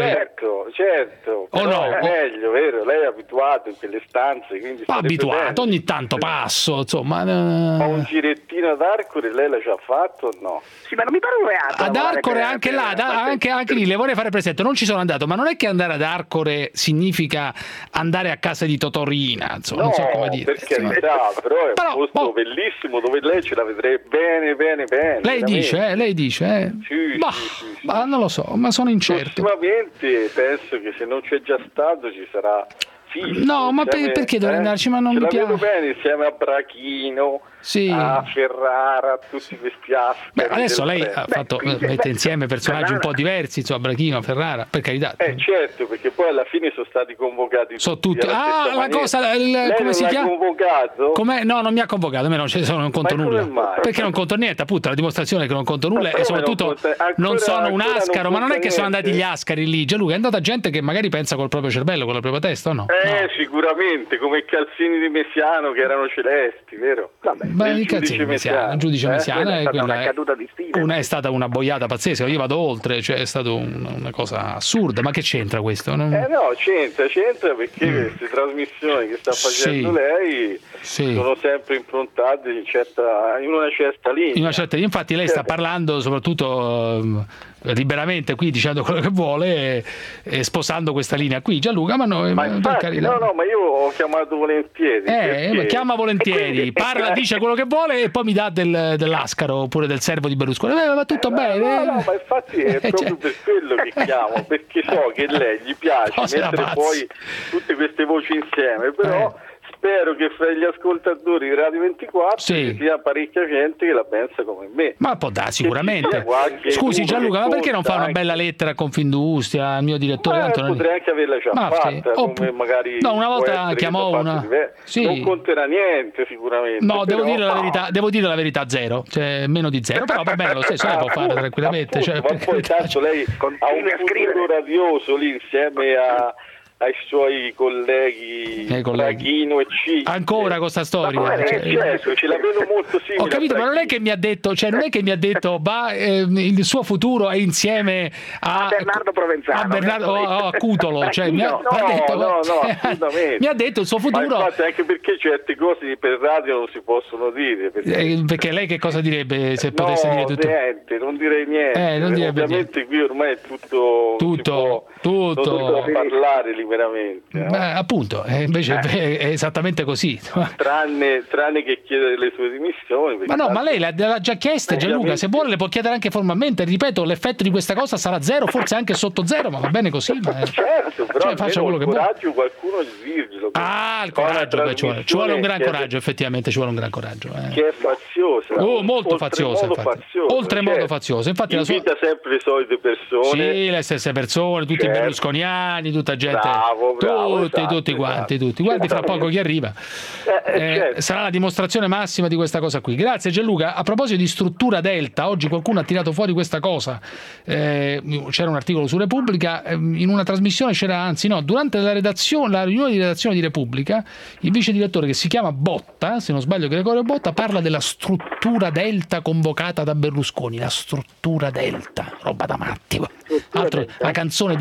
Certo. O no? È meglio, vero? Lei è abituato in quelle stanze, quindi abituato, ogni tanto passo, insomma. Ma un girettino ad Arcore lei l'ha già fatto o no? Sì, ma non mi pare un reato. Ad Arcore anche là, anche lì le vorrei fare presente, non ci sono andato, ma non è che andare ad Arcore significa andare a casa di Totorina, insomma, non so come dire. Per carità, però è un posto bellissimo dove lei ce la vedrebbe bene. Lei dice. Sì. Ma non lo so, ma sono incerto. Ultimamente penso che se non c'è già stato ci sarà Fischio. No, ma perché dovrei andarci? Ma non mi piace. Ce la vedo bene insieme a Brachino, a Ferrara, a tutti questi aspetti. Beh, adesso lei mette insieme personaggi un po' diversi, insomma, Brachino, Ferrara, per carità. Certo, perché poi alla fine sono stati convocati tutti. La cosa, come si chiama? Convocato? No, non mi ha convocato, a me non conto nulla. Perché non conto niente, appunto, la dimostrazione che non conto nulla e soprattutto non sono un ascaro, ma non è che sono andati gli ascari lì. Gianluca, è andata gente che magari pensa col proprio cervello, con la propria testa, o no? Sicuramente, come i calzini di Messiano che erano celesti, vero? Il giudice Messiano è stata una boiata pazzesca. Io vado oltre, cioè è stata una cosa assurda. Ma che c'entra questo? No, c'entra perché queste trasmissioni che sta facendo lei sono sempre improntate in una certa linea. Infatti lei sta parlando soprattutto liberamente qui, dicendo quello che vuole e sposando questa linea qui, Gianluca, ma infatti, ma io ho chiamato volentieri. Chiama volentieri, parla, dice quello che vuole e poi mi dà dell'ascaro oppure del servo di Berlusconi. Va tutto bene. No, ma infatti è proprio per quello che chiamo, perché so che lei gli piace mettere poi tutte queste voci insieme, però spero che fra gli ascoltatori di Radio 24 ci sia parecchia gente che la pensa come me. Ma può dare sicuramente. Scusi Gianluca, ma perché non fa una bella lettera a Confindustria al mio direttore? Potrei anche averla già fatta, come magari una volta chiamò una. Non conterà niente sicuramente. No, devo dire la verità, zero, cioè meno di zero, però va bene lo stesso, lei può fare tranquillamente. Ma poi tanto lei ha un futuro radioso lì insieme ai suoi colleghi Dragino e C. Ancora con sta storia. Ma ce la vedo molto simile. Ho capito, ma non è che mi ha detto, il suo futuro è insieme a Bernardo Provenzano. A Cutolo, cioè mi ha detto il suo futuro. Ma infatti, anche perché certe cose per radio non si possono dire. Perché lei che cosa direbbe se potesse dire tutto? Niente, non direi niente. Ovviamente qui ormai è tutto. Non si può parlare liberamente. Appunto, invece è esattamente così. Tranne che chiedere le sue dimissioni. Ma lei l'ha già chiesta, Gianluca. Se vuole le può chiedere anche formalmente. Ripeto, l'effetto di questa cosa sarà zero, forse anche sotto zero, ma va bene così. Certo, però faccia quello che vuole. Qualcuno dirglielo. Il coraggio, ci vuole un gran coraggio, effettivamente ci vuole un gran coraggio. Che è faziosa. Molto faziosa, oltremodo faziosa. Infatti invita sempre le solite persone. Sì, le stesse persone, tutti i berlusconiani, tutta gente. Tutti quanti. Guardi fra poco chi arriva. Sarà la dimostrazione massima di questa cosa qui. Grazie Gianluca. A proposito di struttura Delta, oggi qualcuno ha tirato fuori questa cosa. C'era un articolo su Repubblica, in una trasmissione durante la riunione di redazione di Repubblica, il vice direttore, che si chiama Botta, se non sbaglio Gregorio Botta, parla della struttura Delta convocata da Berlusconi. La struttura Delta, roba da matti. La canzone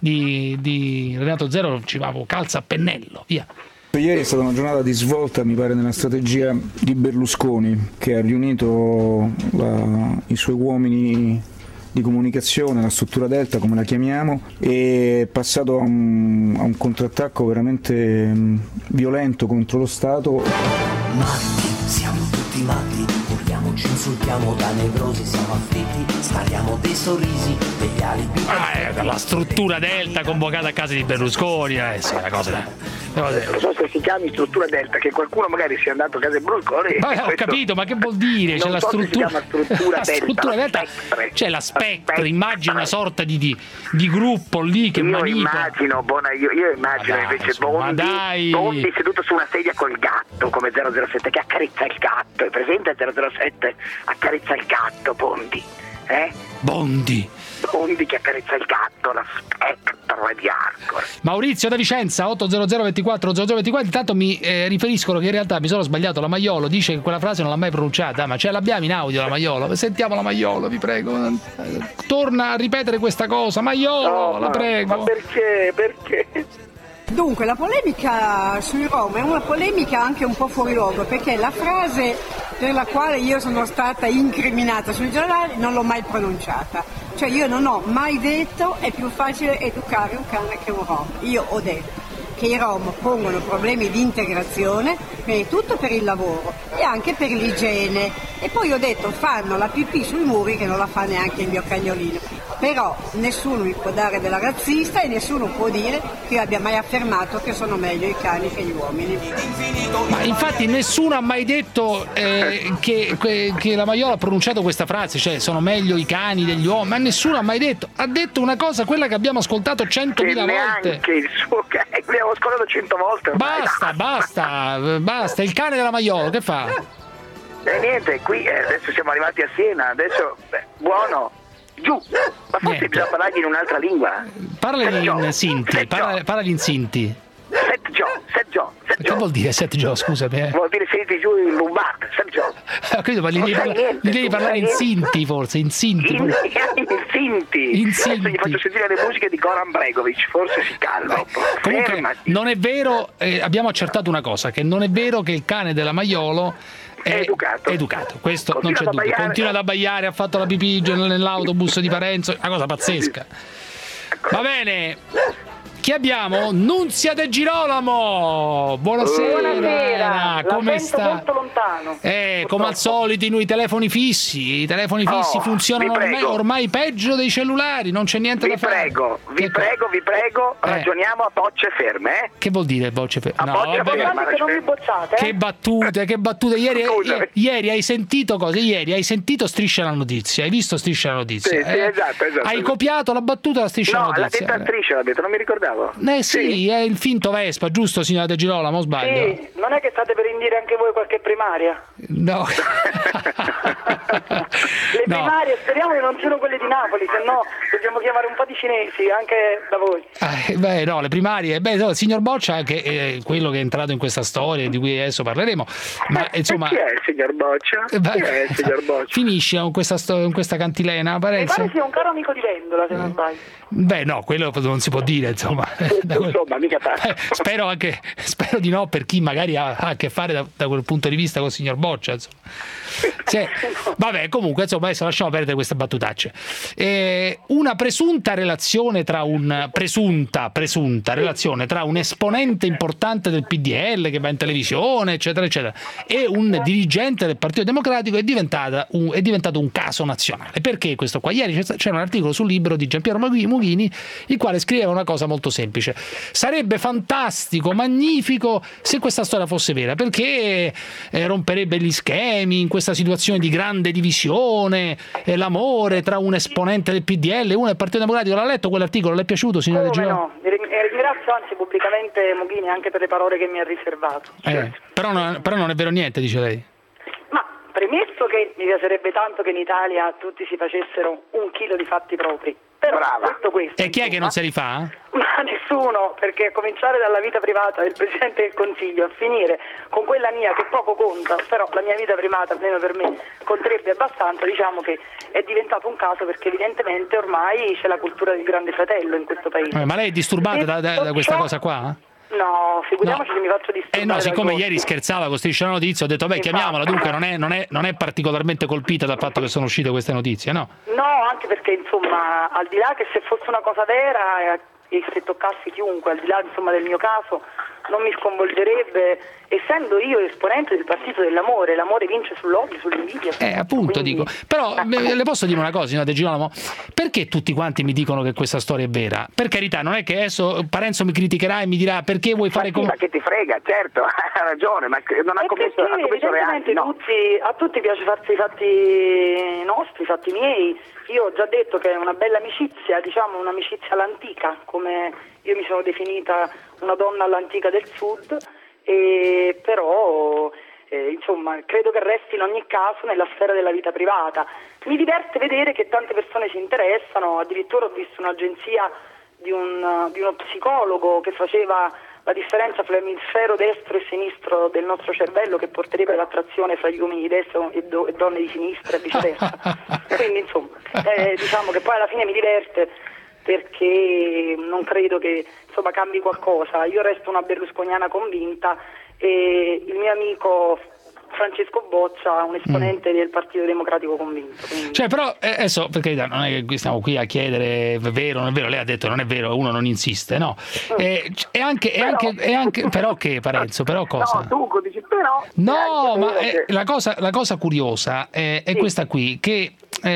di Renato Zero ci va calza a pennello, via. Ieri è stata una giornata di svolta, mi pare, nella strategia di Berlusconi, che ha riunito i suoi uomini di comunicazione, la struttura Delta come la chiamiamo, e è passato a un contrattacco veramente violento contro lo Stato. Matti, siamo tutti matti, urliamoci, insultiamo da nevrosi, siamo afflitti, spariamo dei sorrisi, degli alibi. La struttura Delta convocata a casa di Berlusconi, sì, la cosa. Non so se si chiami struttura Delta, che qualcuno magari sia andato a casa di Berlusconi. Ho capito, ma che vuol dire? C'è la struttura, si chiama struttura Delta. C'è la Spectre, immagina una sorta di gruppo lì che manipola. Io immagino invece Bondi seduto su una sedia col gatto come 007 che accarezza il gatto. È presente 007? Accarezza il gatto, Bondi. Bondi che accarezza il gatto, la Spectre di Arcore. Maurizio da Vicenza, 800 24 0024. Intanto mi riferiscono che in realtà mi sono sbagliato. La Maiolo dice che quella frase non l'ha mai pronunciata, ma ce l'abbiamo in audio la Maiolo. Sentiamo la Maiolo, vi prego. Torna a ripetere questa cosa, Maiolo, la prego. Ma perché? Dunque, la polemica sui Rom è una polemica anche un po' fuori luogo, perché la frase per la quale io sono stata incriminata sui giornali non l'ho mai pronunciata. Cioè io non ho mai detto è più facile educare un cane che un Rom. Io ho detto che i Rom pongono problemi di integrazione, tutto per il lavoro e anche per l'igiene. E poi ho detto fanno la pipì sui muri che non la fa neanche il mio cagnolino. Però nessuno mi può dare della razzista e nessuno può dire che io abbia mai affermato che sono meglio i cani che gli uomini. Ma infatti nessuno ha mai detto che la Maiolo ha pronunciato questa frase, cioè sono meglio i cani degli uomini, ma nessuno ha mai detto. Ha detto una cosa, quella che abbiamo ascoltato 100.000 volte. Neanche il suo cane, l'abbiamo ascoltato 100 volte. Basta, il cane della Maiolo che fa? Niente, qui adesso siamo arrivati a Siena, adesso buono. Giù, ma forse bisogna parlargli in un'altra lingua. Parlagli in Sinti, parlagli in Sinti. Sergio. Che vuol dire Sergio, scusami? Vuol dire sediti giù in lombardo, Sergio. Credo, ma gli devi parlare in Sinti, forse, in Sinti. In Sinti. Adesso gli faccio sentire le musiche di Goran Bregovic, forse si calma. Comunque, non è vero, abbiamo accertato una cosa, che non è vero che il cane della Maiolo è educato. Questo non c'è dubbio. Continua ad abbaiare, ha fatto la pipì nell'autobus di Parenzo, una cosa pazzesca. Va bene. Chi abbiamo? Nunzia De Girolamo. Buonasera. Come sta? Molto lontano. Come al solito i telefoni fissi. I telefoni fissi funzionano ormai peggio dei cellulari, non c'è niente da fare. Vi prego, ragioniamo a bocce ferme. Che vuol dire bocce ferme? Che non mi bozzate. Che battute. Ieri hai sentito cosa? Ieri hai sentito Striscia la Notizia. Hai visto Striscia la Notizia? Sì, esatto. Hai copiato la battuta della Striscia la Notizia? No, l'ha detta Striscia, l'ha detto, non mi ricordavo. Sì, è il finto Vespa, giusto signora De Girolamo, o sbaglio? Sì, non è che state per indire anche voi qualche primaria? No. Le primarie speriamo che non siano quelle di Napoli, se no dobbiamo chiamare un po' di cinesi anche da voi. No, le primarie, signor Boccia, che è quello che è entrato in questa storia di cui adesso parleremo, ma insomma, chi è il signor Boccia? Finisce in questa cantilena, mi pare sia un caro amico di Vendola, se non sbaglio. No, quello non si può dire, insomma. Insomma, mica tanto. Spero di no, per chi magari ha a che fare da quel punto di vista con il signor Boccia, insomma. Vabbè, comunque, insomma, adesso lasciamo perdere queste battutacce. Una presunta relazione tra un esponente importante del PDL che va in televisione, eccetera, eccetera, e un dirigente del Partito Democratico è diventato un caso nazionale. Perché questo qua? Ieri c'era un articolo sul Libero di Giampiero Mughini, il quale scriveva una cosa molto semplice: sarebbe fantastico, magnifico se questa storia fosse vera, perché romperebbe gli schemi in questa situazione di grande divisione, l'amore tra un esponente del PDL e uno del Partito Democratico. L'ha letto quell'articolo? Le è piaciuto, signore Giro? No, ringrazio anzi pubblicamente Mughini anche per le parole che mi ha riservato. Però non è vero niente, dice lei. Ma premesso che mi piacerebbe tanto che in Italia tutti si facessero 1 chilo di fatti propri. Però detto questo, e chi è che non se li fa? Ma nessuno, perché a cominciare dalla vita privata del Presidente del Consiglio a finire con quella mia che poco conta, però la mia vita privata, almeno per me, conterebbe abbastanza. Diciamo che è diventato un caso perché evidentemente ormai c'è la cultura del grande fratello in questo paese. Ma lei è disturbata da questa cosa qua? No, figuriamoci che mi faccio disturbare. Siccome ieri scherzava con Striscia la Notizia, ho detto chiamiamola, dunque non è particolarmente colpita dal fatto che sono uscite queste notizie, no? No, anche perché insomma, al di là che se fosse una cosa vera e se toccassi chiunque, al di là insomma del mio caso, non mi sconvolgerebbe, essendo io esponente del partito dell'amore. L'amore vince sull'odio, sull'invidia. Appunto, quindi, dico. Però le posso dire una cosa, signora De Girolamo? Perché tutti quanti mi dicono che questa storia è vera? Per carità, non è che adesso Parenzo mi criticherà e mi dirà perché vuoi fare come... Ma che ti frega, certo, ha ragione, ma non ha commesso reati, no? A tutti piace farsi i fatti nostri, i fatti miei. Io ho già detto che è una bella amicizia, diciamo un'amicizia all'antica, come io mi sono definita una donna all'antica del sud, però insomma credo che resti in ogni caso nella sfera della vita privata. Mi diverte vedere che tante persone si interessano, addirittura ho visto un'agenzia di uno psicologo che faceva la differenza fra l'emisfero destro e sinistro del nostro cervello, che porterebbe l'attrazione fra gli uomini di destra e donne di sinistra e viceversa. Quindi insomma diciamo che poi alla fine mi diverte, perché non credo che insomma cambi qualcosa. Io resto una berlusconiana convinta e il mio amico Francesco Boccia, un esponente del Partito Democratico convinto. Quindi... però adesso, perché non è che stiamo qui a chiedere è vero o non è vero, lei ha detto non è vero, uno non insiste, no? E anche però che Parenzo, però cosa? No, tu dici però. No, ma la cosa curiosa è questa qui, che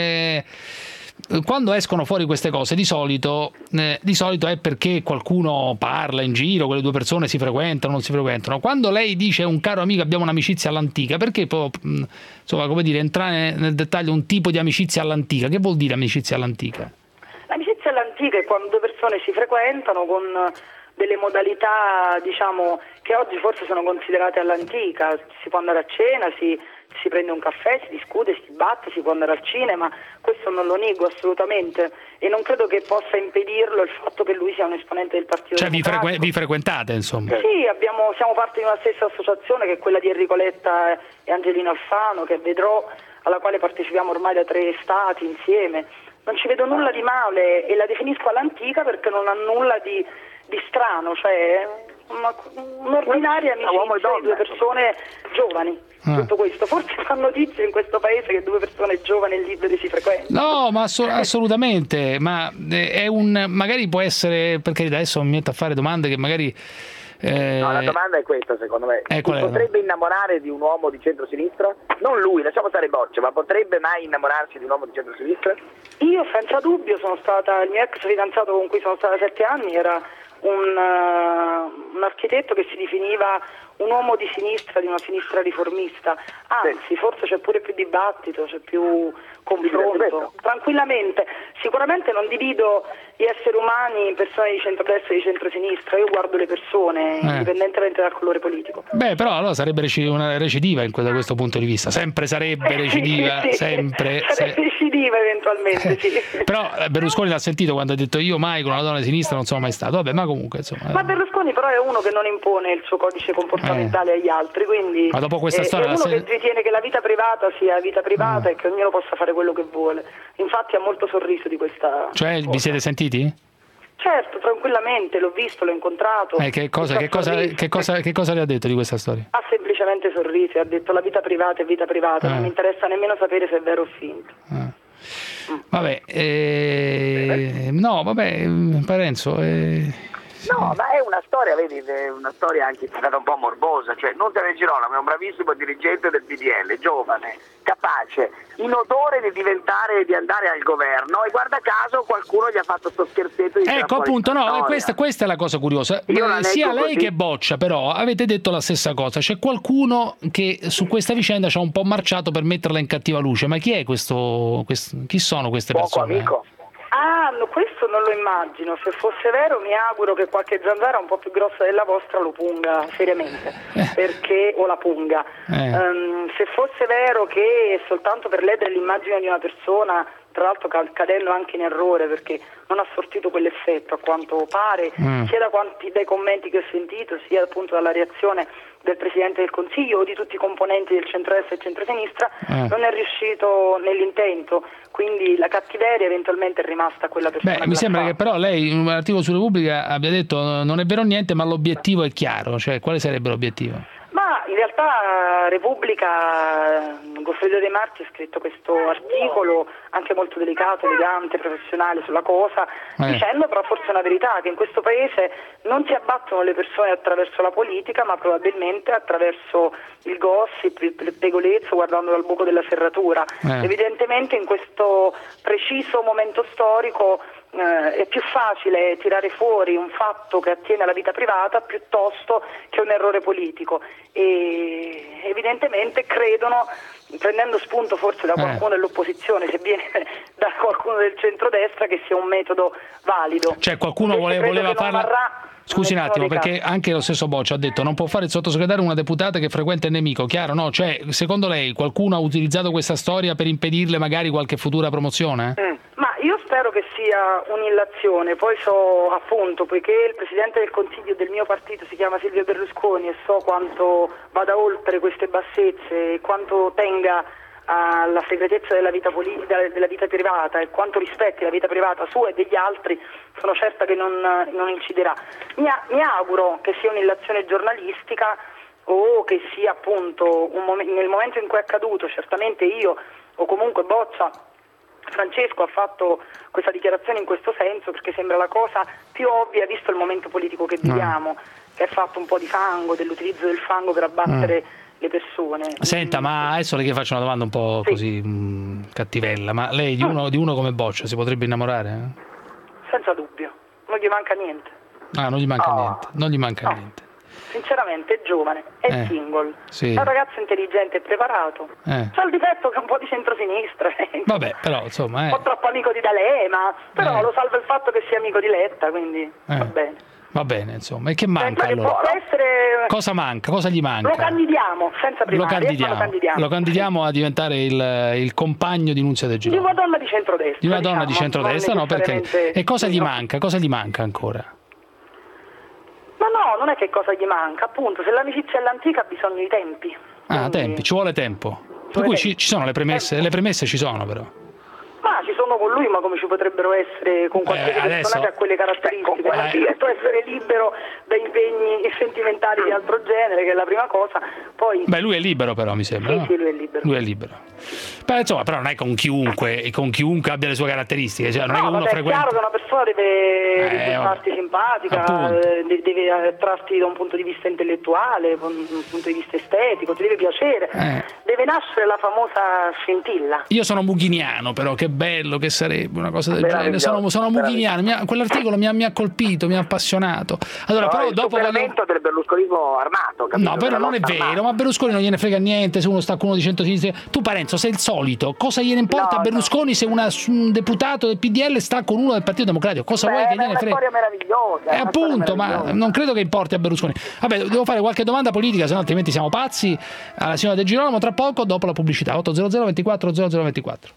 quando escono fuori queste cose di solito è perché qualcuno parla in giro, quelle due persone si frequentano o non si frequentano. Quando lei dice un caro amico, abbiamo un'amicizia all'antica, perché può, insomma, come dire, entrare nel dettaglio un tipo di amicizia all'antica? Che vuol dire amicizia all'antica? L'amicizia all'antica è quando due persone si frequentano con delle modalità, diciamo, che oggi forse sono considerate all'antica. Si può andare a cena, si prende un caffè, si discute, si batte, si può andare al cinema, questo non lo nego assolutamente e non credo che possa impedirlo il fatto che lui sia un esponente del Partito Democratico. Vi frequentate, insomma? Sì, siamo parte di una stessa associazione che è quella di Enrico Letta e Angelino Alfano, che vedrò, alla quale partecipiamo ormai da 3 stati insieme. Non ci vedo nulla di male e la definisco all'antica perché non ha nulla di strano, cioè un'ordinaria amicizia di due persone giovani. Tutto questo forse fa notizia in questo paese che due persone giovani e libere si frequentano. No, ma assolutamente, ma magari può essere, perché adesso mi metto a fare domande che magari no, la domanda è questa, secondo me. Si potrebbe innamorare di un uomo di centrosinistra? Non lui, lasciamo stare Boccia, ma potrebbe mai innamorarsi di un uomo di centrosinistra? Io senza dubbio il mio ex fidanzato con cui sono stata 7 anni era un architetto che si definiva un uomo di sinistra, di una sinistra riformista, anzi forse c'è pure più dibattito, c'è più confronto, tranquillamente. Sicuramente non divido gli esseri umani, persone di centrodestra e di centrosinistra, io guardo le persone indipendentemente dal colore politico. Beh, però allora sarebbe una recidiva da questo punto di vista, sempre sarebbe recidiva, sempre. Recidiva eventualmente, sì. Però Berlusconi l'ha sentito quando ha detto io mai con una donna di sinistra non sono mai stato, vabbè, ma comunque insomma. Ma Berlusconi però è uno che non impone il suo codice comportamentale agli altri, quindi ma dopo questa storia è uno che ritiene che la vita privata sia vita privata e che ognuno possa fare quello che vuole. Infatti ha molto sorriso di questa Cioè cosa. Vi siete sentiti? Certo, tranquillamente, l'ho visto, l'ho incontrato. Che cosa le ha detto di questa storia? Ha semplicemente sorriso e ha detto la vita privata è vita privata, non mi interessa nemmeno sapere se è vero o finto. Vabbè, no, vabbè, Parenzo. No, ma è una storia, vedi, è una storia anche stata un po' morbosa, cioè Nunzio Girolamo è un bravissimo dirigente del PDL, giovane, capace, in odore di diventare, di andare al governo, e guarda caso qualcuno gli ha fatto sto scherzetto di ecco appunto, no, questa è la cosa curiosa. Sia lei che Boccia però avete detto la stessa cosa, c'è qualcuno che su questa vicenda ci ha un po' marciato per metterla in cattiva luce, ma chi è chi sono queste persone? Amico. Ah, no, questo non lo immagino. Se fosse vero mi auguro che qualche zanzara un po' più grossa della vostra lo punga seriamente, perché o la punga. Se fosse vero che soltanto per ledere l'immagine di una persona, tra l'altro cadendo anche in errore perché non ha sortito quell'effetto a quanto pare, sia dai commenti che ho sentito, sia appunto dalla reazione del Presidente del Consiglio o di tutti i componenti del centrodestra e centrosinistra, non è riuscito nell'intento, quindi la cattiveria eventualmente è rimasta a quella persona. Beh, mi sembra che però lei in un articolo su Repubblica abbia detto non è vero niente, ma l'obiettivo è chiaro, cioè quale sarebbe l'obiettivo? Ma in realtà Repubblica, Goffredo De Marchi ha scritto questo articolo anche molto delicato, elegante, professionale sulla cosa, dicendo però forse una verità, che in questo paese non si abbattono le persone attraverso la politica, ma probabilmente attraverso il gossip, il pettegolezzo, guardando dal buco della serratura. Evidentemente in questo preciso momento storico è più facile tirare fuori un fatto che attiene alla vita privata piuttosto che un errore politico, e evidentemente credono, prendendo spunto forse da qualcuno dell'opposizione, se viene da qualcuno del centrodestra, che sia un metodo valido. Cioè qualcuno voleva farla. Scusi un attimo, perché anche lo stesso Boccia ha detto non può fare il sottosegretario una deputata che frequenta il nemico, chiaro, no? Cioè, secondo lei qualcuno ha utilizzato questa storia per impedirle magari qualche futura promozione? Ma io spero che sia un'illazione, poi so appunto, poiché il Presidente del Consiglio del mio partito si chiama Silvio Berlusconi e so quanto vada oltre queste bassezze e quanto tenga alla segretezza della vita politica, della vita privata, e quanto rispetti la vita privata sua e degli altri, sono certa che non inciderà. Mi auguro che sia un'illazione giornalistica o che sia appunto nel momento in cui è accaduto, certamente io o comunque Boccia, Francesco ha fatto questa dichiarazione in questo senso perché sembra la cosa più ovvia visto il momento politico che viviamo, che è fatto un po' di fango, dell'utilizzo del fango per abbattere le persone. Senta, ma adesso le faccio una domanda un po' così cattivella, ma lei di uno come Boccia si potrebbe innamorare? Senza dubbio, non gli manca niente. Ah, non gli manca niente, non gli manca niente. Sinceramente è giovane, è single, sì. È un ragazzo intelligente e preparato, c'ha il difetto che è un po' di centrosinistra, vabbè, però insomma un po' troppo amico di D'Alema, però lo salva il fatto che sia amico di Letta, quindi va bene. Va bene, insomma. E che manca allora? Cosa manca? Cosa gli manca? Lo candidiamo, senza primarie, lo candidiamo a diventare il compagno di Nunzia De Girolamo. Di una donna di centrodestra. Di una donna di centrodestra, no, perché? E cosa gli manca? Cosa gli manca ancora? Ma no, non è che cosa gli manca, appunto, se l'amicizia è l'antica ha bisogno di tempi. Tempi, ci vuole tempo. Per cui ci sono le premesse ci sono però. Ma ci sono con lui, ma come ci potrebbero essere con qualsiasi persona che ha quelle caratteristiche. Innanzitutto essere libero da impegni sentimentali di altro genere, che è la prima cosa. Poi lui è libero però, mi sembra. Sì, lui è libero. Lui è libero. Beh, insomma, però non è con chiunque abbia le sue caratteristiche. Cioè, non è che uno frequenta. È chiaro che una persona deve risultarti simpatica, deve attrarti da un punto di vista intellettuale, da un punto di vista estetico, ti deve piacere. Deve nascere la famosa scintilla. Io sono mughiniano, però che bello che sarebbe una cosa del genere. Sono muchiniano, quell'articolo mi ha colpito, mi ha appassionato. Allora, no, però il dopo superamento del berlusconismo armato, capito? No, però non è vero, ma Berlusconi non gliene frega niente se uno sta con uno di centrosinistra. Tu Parenzo sei il solito, cosa gliene importa a Berlusconi se un deputato del PDL sta con uno del Partito Democratico? Cosa vuoi che gliene frega? È una storia meravigliosa. Appunto, ma non credo che importi a Berlusconi. Vabbè, devo fare qualche domanda politica, se no altrimenti siamo pazzi. Alla signora De Girolamo tra poco, dopo la pubblicità. 800 24 0024.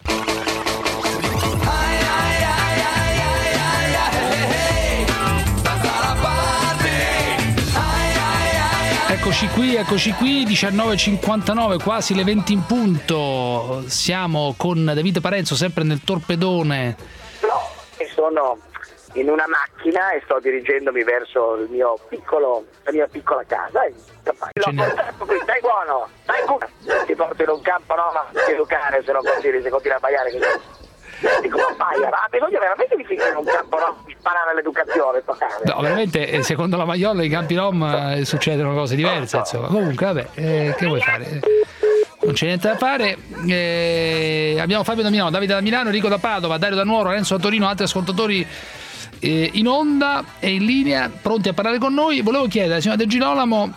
Eccoci qui, 19:59, quasi le 20 in punto. Siamo con David Parenzo, sempre nel torpedone. No, e sono in una macchina e sto dirigendomi verso la mia piccola casa in campagna. Stai buono, ti porto in un campo, no, ma devi educare, se no se continui a baiare così. Dico, ha bisogno veramente di finire in un campo rom, di sparare all'educazione sto cane. No, veramente, secondo la Maiolla i campi rom succedono cose diverse, insomma. Comunque, vabbè, che vuoi fare? Non c'è niente da fare. Abbiamo Fabio da Milano, Davide da Milano, Enrico da Padova, Dario da Nuoro, Lorenzo da Torino, altri ascoltatori in onda e in linea, pronti a parlare con noi. Volevo chiedere alla signora De Girolamo,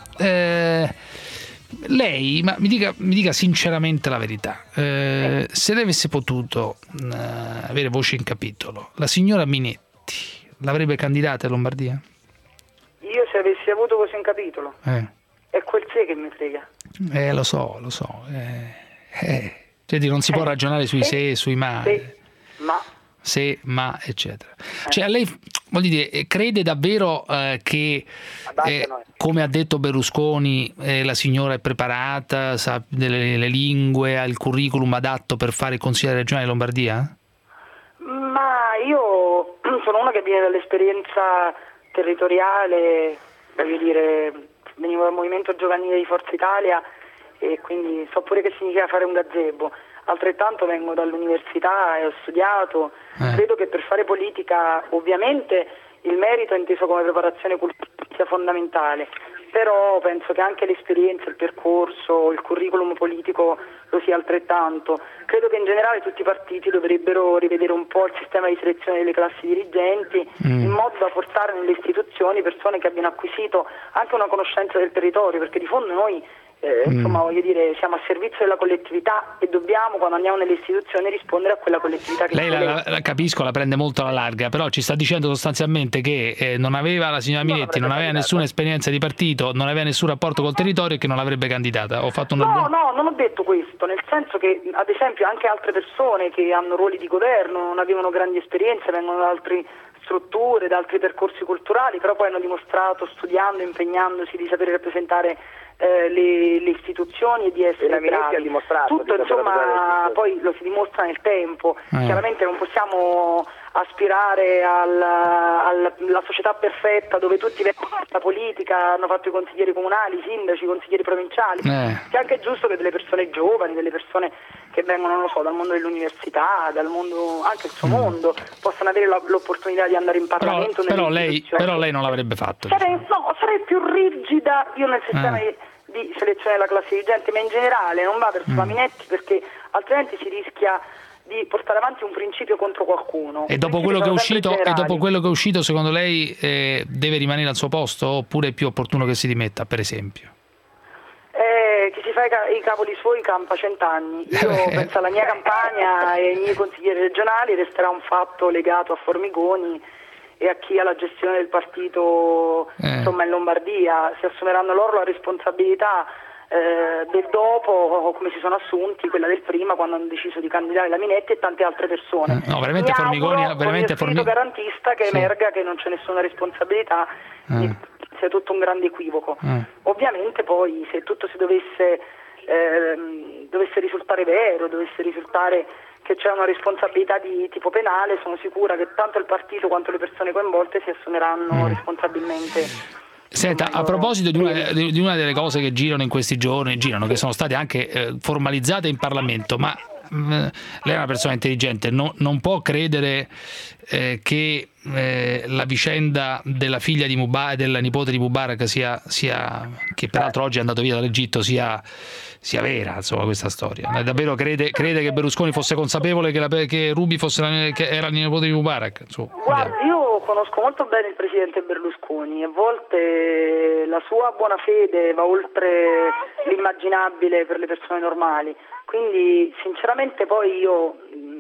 lei, ma mi dica sinceramente la verità, se lei avesse potuto avere voce in capitolo, la signora Minetti l'avrebbe candidata in Lombardia? Io se avessi avuto voce in capitolo è quel sé che mi frega. Lo so cioè non si può ragionare sui se e sui ma, ma eccetera. Cioè a lei, voglio dire, crede davvero che come ha detto Berlusconi la signora è preparata, sa le lingue, ha il curriculum adatto per fare il consigliere regionale di Lombardia? Ma io sono una che viene dall'esperienza territoriale, voglio dire, venivo dal movimento giovanile di Forza Italia e quindi so pure che significa fare un gazebo. Altrettanto vengo dall'università e ho studiato. Credo che per fare politica ovviamente il merito inteso come preparazione culturale sia fondamentale, però penso che anche l'esperienza, il percorso, il curriculum politico lo sia altrettanto. Credo che in generale tutti i partiti dovrebbero rivedere un po' il sistema di selezione delle classi dirigenti in modo da portare nelle istituzioni persone che abbiano acquisito anche una conoscenza del territorio, perché di fondo noi insomma, voglio dire, siamo a servizio della collettività e dobbiamo, quando andiamo nelle istituzioni, rispondere a quella collettività che lei la capisco, la prende molto alla larga, però ci sta dicendo sostanzialmente che non aveva la signora Minetti, non aveva nessuna esperienza di partito, non aveva nessun rapporto col territorio e che non l'avrebbe candidata. Ho fatto No, non ho detto questo, nel senso che ad esempio anche altre persone che hanno ruoli di governo non avevano grandi esperienze, vengono da altre strutture, da altri percorsi culturali, però poi hanno dimostrato, studiando, impegnandosi, di sapere rappresentare le istituzioni e di essere bravi. Tutto insomma poi lo si dimostra nel tempo. Chiaramente non possiamo aspirare alla società perfetta dove tutti vengono dalla politica, hanno fatto i consiglieri comunali, i sindaci, i consiglieri provinciali. È anche giusto che delle persone giovani, delle persone che vengono, non lo so, dal mondo dell'università, dal mondo, anche il suo mondo, possano avere l'opportunità di andare in Parlamento. Però lei non l'avrebbe fatto. Sarei più rigida io nel sistema di selezione della classe dirigente, ma in generale non va verso la Minetti, perché altrimenti si rischia di portare avanti un principio contro qualcuno. E dopo quello che è uscito, secondo lei deve rimanere al suo posto, oppure è più opportuno che si dimetta, per esempio? Chi si fa i cavoli suoi campa 100 anni. Io penso alla mia campagna e ai miei consiglieri regionali resterà un fatto legato a Formigoni e a chi ha la gestione del partito insomma in Lombardia. Si assumeranno loro la responsabilità del dopo, come si sono assunti, quella del prima quando hanno deciso di candidare la Minetti e tante altre persone. No, veramente Formigoni, veramente Formigoni garantista che emerga che non c'è nessuna responsabilità, sia tutto un grande equivoco. Ovviamente poi se tutto si dovesse risultare vero, dovesse risultare che c'è una responsabilità di tipo penale, sono sicura che tanto il partito quanto le persone coinvolte si assumeranno responsabilmente. Senta, a proposito di una delle cose che girano in questi giorni, che sono state anche formalizzate in Parlamento, ma lei è una persona intelligente, non può credere che la vicenda della figlia di Mubarak, della nipote di Mubarak, sia che peraltro oggi è andato via dall'Egitto, sia sia vera, insomma, questa storia. Davvero crede che Berlusconi fosse consapevole che Ruby che era il nipote di Mubarak? Guardi, io conosco molto bene il presidente Berlusconi, a volte la sua buona fede va oltre l'immaginabile per le persone normali, quindi sinceramente poi io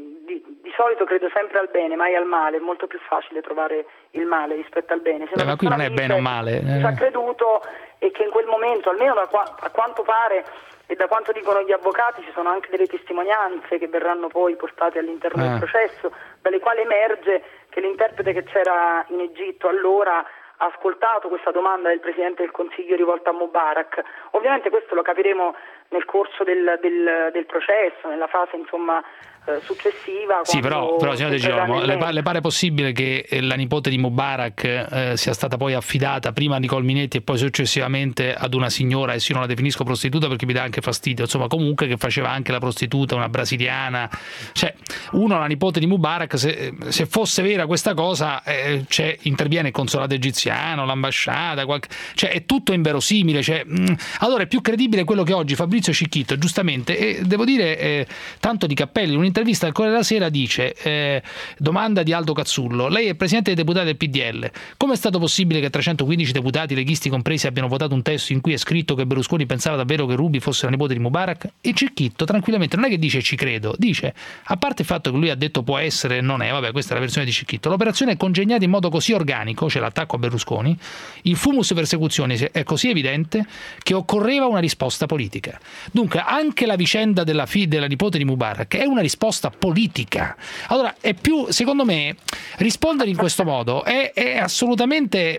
di solito credo sempre al bene, mai al male, è molto più facile trovare il male rispetto al bene. Ma qui non è bene o male. Ci ha creduto e che in quel momento, almeno a quanto pare e da quanto dicono gli avvocati, ci sono anche delle testimonianze che verranno poi portate all'interno del processo, dalle quali emerge che l'interprete che c'era in Egitto allora ha ascoltato questa domanda del Presidente del Consiglio rivolta a Mubarak. Ovviamente questo lo capiremo nel corso del processo, nella fase insomma successiva. Sì, però signor De Girolamo, le pare possibile che la nipote di Mubarak sia stata poi affidata prima a Nicole Minetti e poi successivamente ad una signora, e io non la definisco prostituta perché mi dà anche fastidio, insomma, comunque che faceva anche la prostituta, una brasiliana, cioè la nipote di Mubarak, se fosse vera questa cosa, interviene il consolato egiziano, l'ambasciata, cioè è tutto inverosimile, allora è più credibile quello che oggi Fabrizio Cicchitto, giustamente, e devo dire tanto di cappelli, un'intervista al Corriere della Sera dice, domanda di Aldo Cazzullo, lei è presidente dei deputati del PDL, come è stato possibile che 315 deputati, leghisti compresi, abbiano votato un testo in cui è scritto che Berlusconi pensava davvero che Ruby fosse la nipote di Mubarak? E Cicchitto tranquillamente non è che dice ci credo, dice, a parte il fatto che lui ha detto può essere, non è, vabbè, questa è la versione di Cicchitto, l'operazione è congegnata in modo così organico, c'è l'attacco a Berlusconi, il fumus persecuzioni è così evidente che occorreva una risposta politica. Dunque anche la vicenda della nipote di Mubarak è una risposta politica. Allora è più, secondo me, rispondere in questo modo è assolutamente,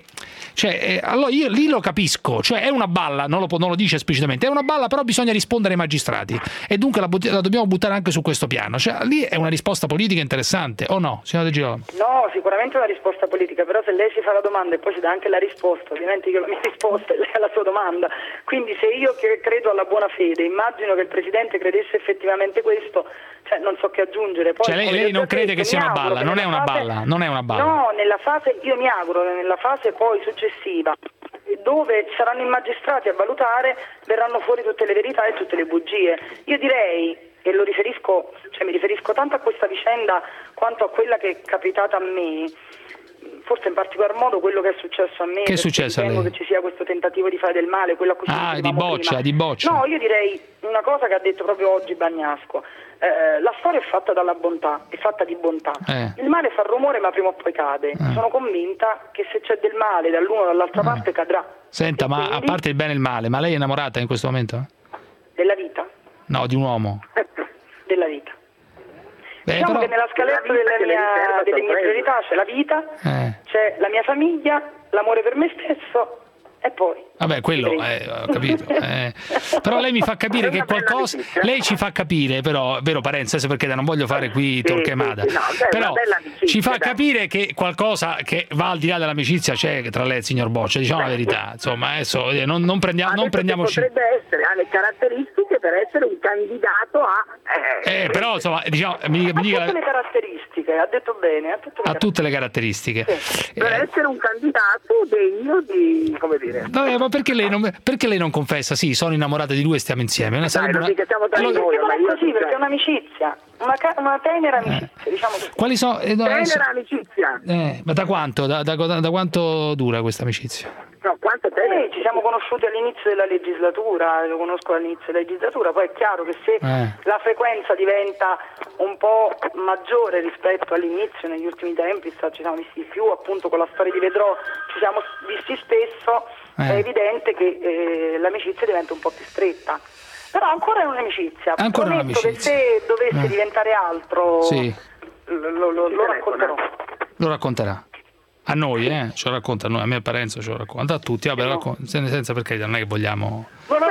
allora io lì lo capisco, è una balla, non lo dice esplicitamente, è una balla, però bisogna rispondere ai magistrati e dunque la dobbiamo buttare anche su questo piano, lì è una risposta politica interessante, o no, signor De Girolamo? No, sicuramente è una risposta politica, però se lei si fa la domanda e poi si dà anche la risposta, ovviamente io la mia risposta e lei ha la sua domanda, quindi se io che credo alla buona fede immagino che il Presidente credesse effettivamente questo, non so che aggiungere. Poi, lei non crede che sia una balla, non è una balla. No, io mi auguro che nella fase poi successiva, dove saranno i magistrati a valutare, verranno fuori tutte le verità e tutte le bugie. Io direi, e mi riferisco tanto a questa vicenda quanto a quella che è capitata a me, forse in particolar modo quello che è successo a me. Che è successo a lei? Che ci sia questo tentativo di fare del male, quello a cui di boccia. No, io direi una cosa che ha detto proprio oggi Bagnasco. La storia è fatta dalla bontà, è fatta di bontà. Il male fa rumore ma prima o poi cade. Sono convinta che se c'è del male dall'uno o dall'altra parte cadrà. Senta, ma a parte il bene e il male, ma lei è innamorata in questo momento? Della vita? No, di un uomo. Della vita. Diciamo che nella scaletta delle mie priorità c'è la vita, c'è la mia famiglia, l'amore per me stesso e poi... Vabbè, quello ho capito. Però lei mi fa capire che qualcosa... Lei ci fa capire, però, vero Parenzo, perché non voglio fare qui torquemada, però ci fa capire che qualcosa che va al di là dell'amicizia c'è tra lei e il signor Boccia, diciamo la verità, insomma, adesso non prendiamoci... Potrebbe essere, ha le caratteristiche per essere un candidato a... però, insomma, diciamo... Mi dica tutte le caratteristiche, ha detto bene. Ha tutte le caratteristiche. Per essere un candidato degno di, come dire... Vabbè, ma perché lei non confessa? Sì, sono innamorata di lui e stiamo insieme. Siamo tra noi, così, perché è un'amicizia, una tenera amicizia, diciamo così. Quali sono? Tenera amicizia. Ma da quanto? Da quanto dura questa amicizia? No, quanto tenera? Ci siamo conosciuti all'inizio della legislatura, lo conosco all'inizio della legislatura, poi è chiaro che se la frequenza diventa un po' maggiore rispetto all'inizio, negli ultimi tempi ci siamo visti di più, appunto con la storia di Vedrò ci siamo visti spesso, è evidente che l'amicizia diventa un po' più stretta. Però ancora è un'amicizia. Prometto che se dovesse diventare altro lo racconterò. Lo racconterà. A noi, ce lo racconta a noi, a me e a Parenzo ce lo racconta a tutti, vabbè, senza perché non è che vogliamo...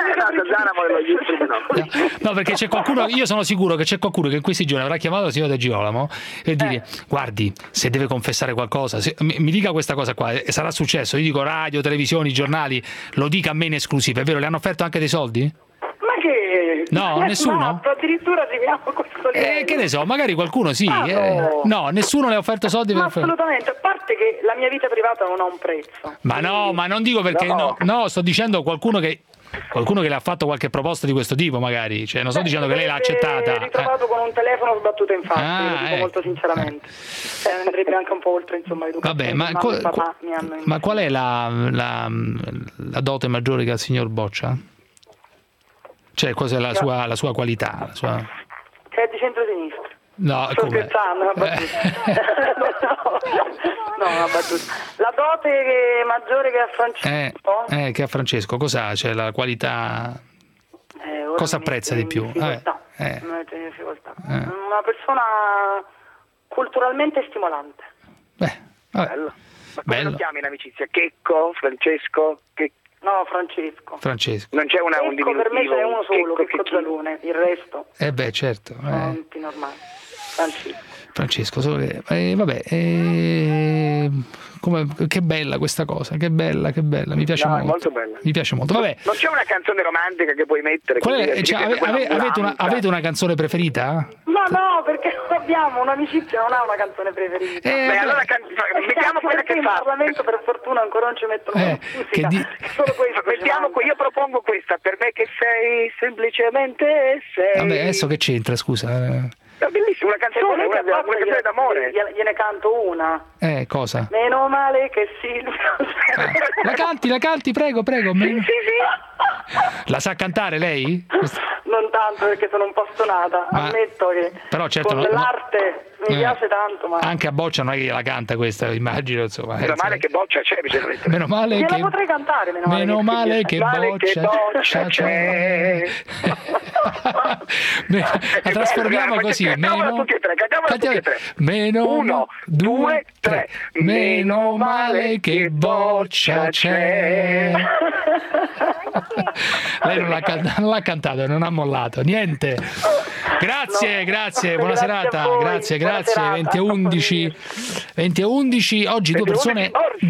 No, perché c'è qualcuno, io sono sicuro che c'è qualcuno che in questi giorni avrà chiamato la signora De Girolamo e dire guardi, se deve confessare qualcosa, mi dica questa cosa qua, e sarà successo, io dico radio, televisioni, giornali, lo dica a me in esclusiva, è vero, le hanno offerto anche dei soldi? No, nessuno? Addirittura arriviamo a questo livello. Che ne so, magari qualcuno sì. No, nessuno le ha offerto soldi per... Assolutamente, a parte che la mia vita privata non ha un prezzo. Ma no, ma non dico perché no, sto dicendo qualcuno che Qualcuno che le ha fatto qualche proposta di questo tipo, magari. Cioè, non sto dicendo che lei l'ha accettata. Mi ritrovato con un telefono sbattuto in faccia, lo dico molto sinceramente. Andrebbe anche un po' oltre, insomma, vabbè, ma qual è la dote maggiore che ha il signor Boccia? Cioè, cos'è la sua qualità? Che è di centro-sinistra. No, sto scherzando, una battuta. No, una battuta. La dote maggiore che ha Francesco? Che ha Francesco, cos'ha? Cioè, la qualità... cosa apprezza di più? Una persona culturalmente stimolante. Bello. Ma come lo chiami in amicizia? Checco? Francesco? No, Francesco. Non c'è un diminutivo? Per me c'è uno solo, Checco Zalone, il resto... certo. Tutti normali. Francesco, solo che... vabbè, che bella questa cosa, che bella, mi piace molto. Molto bella. Mi piace molto, vabbè. Non c'è una canzone romantica che puoi mettere? Avete una canzone preferita? No, perché abbiamo un'amicizia, non ha una canzone preferita. Allora mettiamo quella che fa. In Parlamento per fortuna ancora non ci mettono musica. Mettiamo io propongo questa, per me che sei semplicemente sei. Vabbè, adesso che c'entra, scusa? È bellissima, una canzone, una canzone d'amore. Gliene canto una. Cosa? Meno male che Silvio. La canti, prego. Sì. La sa cantare lei? Non tanto perché sono un po' stonata, ammetto che però certo, con l'arte mi piace tanto, ma anche a Boccia non è che la canta questa, immagino, insomma. Meno male che Boccia c'è, bisogna mettere. Meno male che la potrei cantare, meno male che Boccia c'è. La trasformiamo così. Cantiamola tutti e tre. Meno 1, 2, 3. Meno male che Boccia c'è. Lei non l'ha cantato, non ha mollato, niente. Grazie, buona serata. Grazie. 20:11. Oggi due persone.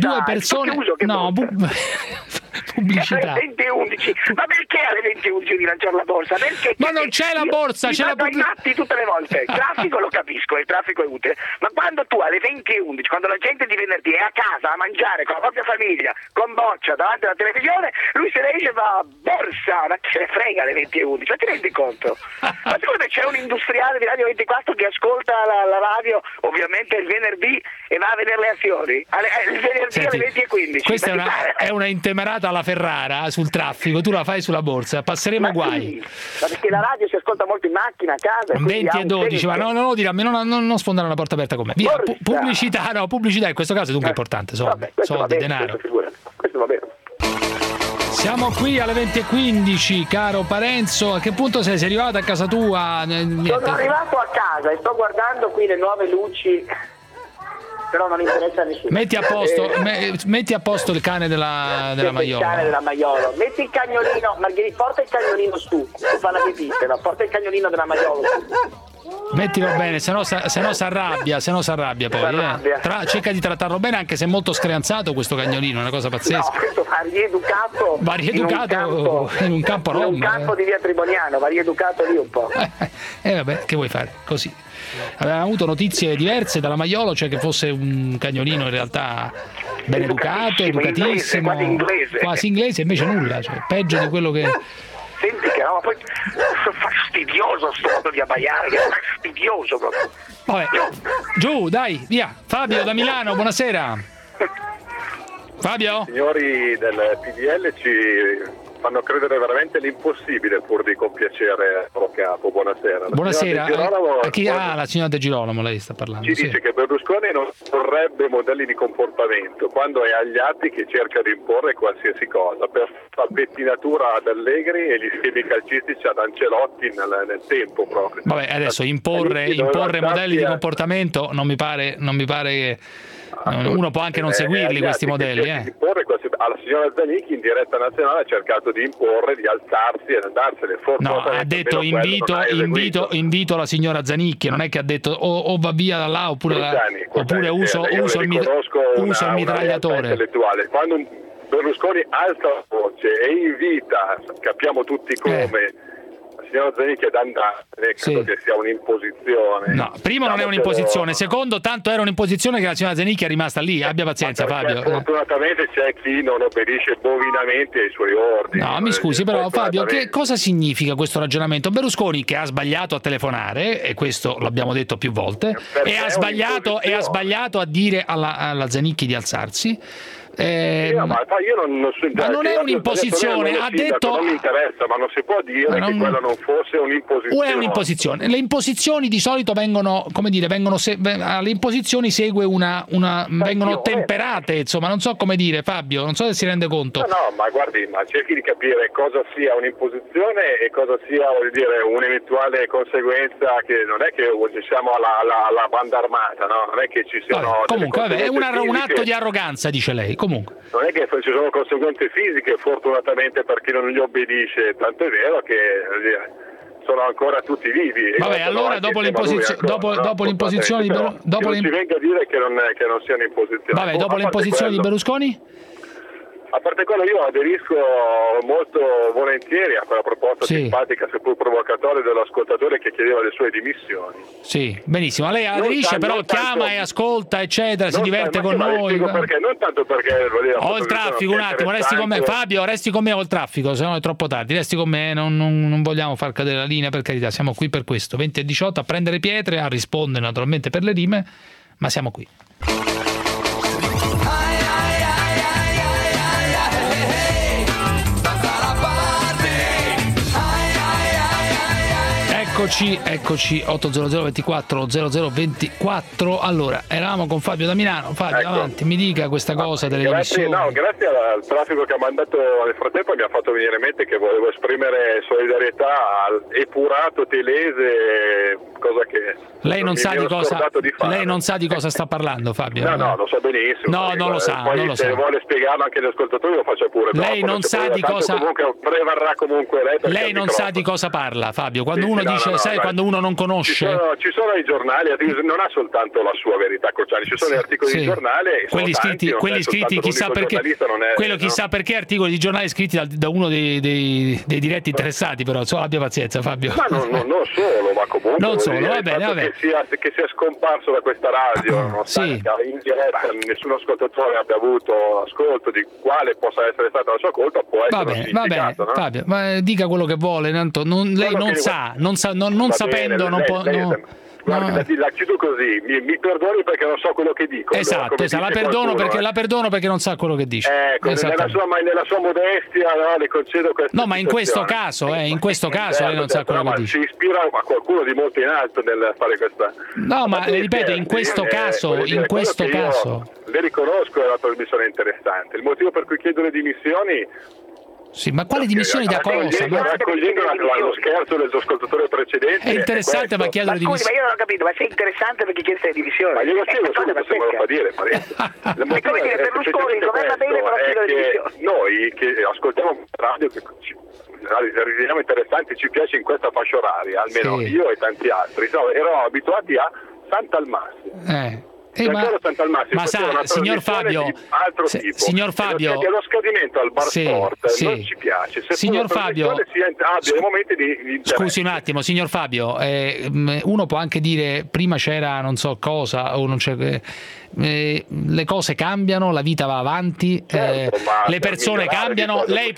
No, pubblicità. 20:11. Ma perché alle 20:11 di lanciare la borsa? Perché? Ma non c'è la borsa, c'è la matti tutte le volte. Il traffico lo capisco, il traffico è utile. Ma quando tu alle 20:11, quando la gente di venerdì è a casa a mangiare con la propria famiglia, con Boccia davanti alla televisione, lui se ne esce e va borsa, ma se ne frega alle 20:11, ma ti rendi conto? Ma secondo me c'è un industriale di Radio 24 che ascolta la radio ovviamente il venerdì e va a vedere le azioni il venerdì alle 20:15. Questa è una intemerata alla Ferrara sul traffico, tu la fai sulla borsa, passeremo guai. Ma perché la radio si ascolta molto in macchina, a casa. 20:12, ma non lo dire a me, non sfondare una porta aperta con me. Via, pubblicità in questo caso dunque è importante, soldi, denaro. Questo va bene. Siamo qui alle 20:15, caro Parenzo. A che punto sei? Sei arrivato a casa tua? Sono arrivato a casa e sto guardando qui le nuove luci, però non interessa a nessuno. Metti a posto il cane della Maiolo. Il cane della Maiolo. Metti il cagnolino, Margherita, porta il cagnolino su fa la pipì, porta il cagnolino della Maiolo su. Mettilo bene, se no si arrabbia poi. Cerca di trattarlo bene, anche se è molto screanzato questo cagnolino, è una cosa pazzesca. No, questo va rieducato in un campo rom. In un campo di via Triboniano, va rieducato lì un po'. Vabbè, che vuoi fare? Così. Avevamo avuto notizie diverse dalla Maiolo, cioè che fosse un cagnolino in realtà ben educatissimo, quasi inglese, invece nulla, cioè peggio di quello che... Senti che no, poi fastidioso sto modo di abbaiare, che è fastidioso proprio. Vabbè, giù, dai, via. Fabio da Milano, buonasera. Fabio? I signori del PDL ci fanno credere veramente l'impossibile pur di compiacere il loro capo. Buonasera. Buonasera. La signora De Girolamo, lei sta parlando. Ci dice che Berlusconi non vorrebbe modelli di comportamento quando è agli atti che cerca di imporre qualsiasi cosa per la pettinatura ad Allegri e gli schemi calcistici ad Ancelotti nel tempo proprio. Vabbè, adesso imporre modelli di comportamento non mi pare che uno può anche non seguirli questi modelli. Alla signora Zanicchi in diretta nazionale ha cercato di imporre di alzarsi e andarsene. No, ha detto invito la signora Zanicchi, non è che ha detto o va via da là oppure uso il mitragliatore. Quando Berlusconi alza la voce e invita, capiamo tutti come, signora Zanicchi ad andare, credo che sia un'imposizione. No, primo non è un'imposizione, secondo tanto era un'imposizione che la signora Zanicchi è rimasta lì, abbia pazienza Fabio. Fortunatamente c'è chi non obbedisce bovinamente ai suoi ordini. No, mi scusi però Fabio, che cosa significa questo ragionamento? Berlusconi che ha sbagliato a telefonare, e questo l'abbiamo detto più volte, e ha sbagliato a dire alla Zanicchi di alzarsi. Ma io non è un'imposizione, ha detto non mi interessa, ma non si può dire che quella non fosse un'imposizione. O è un'imposizione. Le imposizioni di solito vengono, come dire, alle imposizioni segue vengono temperate, insomma, non so come dire, Fabio, non so se si rende conto. No, ma guardi, ma cerchi di capire cosa sia un'imposizione e cosa sia, voglio dire, un'eventuale conseguenza, che non è che siamo alla banda armata, no? Non è che ci siano comunque è un atto di arroganza, dice lei. Comunque. Non è che ci sono conseguenze fisiche, fortunatamente, per chi non gli obbedisce, tanto è vero che sono ancora tutti vivi. Vabbè, allora dopo l'imposizione di Berlusconi, non ci venga a dire che non sia un'imposizione. Vabbè, dopo l'imposizione di Berlusconi? A parte quello, io aderisco molto volentieri a quella proposta simpatica, seppur provocatoria, dell'ascoltatore che chiedeva le sue dimissioni. Sì, benissimo. Lei aderisce, però chiama e ascolta, eccetera, si diverte con noi. Perché, non tanto perché ho il traffico, un attimo, resti con me. Fabio, resti con me, ho il traffico, se no è troppo tardi. Resti con me, non vogliamo far cadere la linea, per carità, siamo qui per questo. 20:18 a prendere pietre, a rispondere naturalmente per le rime, ma siamo qui. Eccoci 800 24 0024. Allora, eravamo con Fabio da Milano. Fabio, avanti, mi dica questa cosa delle dimissioni. Grazie al traffico che ha mandato nel frattempo mi ha fatto venire in mente che volevo esprimere solidarietà al epurato telese, cosa che lei non sa di cosa sta parlando, Fabio. No, lo so benissimo. No, non lo sa. Se vuole spiegarlo anche agli ascoltatori lo faccia pure. Lei non sa di cosa comunque prevarrà comunque lei. Lei non sa di cosa parla, Fabio. Quando uno dice quando uno non conosce. Ci sono i giornali, non ha soltanto la sua verità, Cocciani, ci sono gli articoli di giornale. Quelli scritti chissà perché. Chissà perché articoli di giornale scritti da uno dei diretti interessati, però abbia pazienza, Fabio. Ma non solo, ma comunque. Non solo, va bene. Che sia scomparso da questa radio, in diretta nessun ascoltatore abbia avuto ascolto di quale possa essere stata la sua colpa, può essere va bene, no? Fabio, ma dica quello che vuole, tanto lei non sapendo non può. Guardi, la chiudo così, mi perdoni perché non so quello che dico. Esatto, la perdono perché non sa quello che dice. Nella sua modestia, le concedo questa. No, ma in questo caso lei non sa quello che dice. Si ispira a qualcuno di molto in alto nel fare questa. No, ma ripeto, in questo caso. Le riconosco, è una trasmissione interessante. Il motivo per cui chiedo le dimissioni. Sì, ma quale dimissioni da cosa? Raccogliendo lo scherzo del suo ascoltatore precedente. È interessante, ma chiedo le dimissioni. Ma io non ho capito, ma sei interessante perché chiede le dimissioni. Ma glielo spiego subito se me lo fa dire. È come dire, Berlusconi governa bene però chiede le dimissioni. Noi che ascoltiamo radio che riteniamo interessanti, ci piace in questa fascia oraria, almeno io e tanti altri, eravamo abituati a Sant'Almasi. Ma sa, signor Fabio, che lo scadimento al bar sport non ci piace. Signor Fabio, dei momenti di scusi un attimo, signor Fabio, uno può anche dire prima c'era non so cosa o non c'è. Le cose cambiano, la vita va avanti, le persone cambiano, lei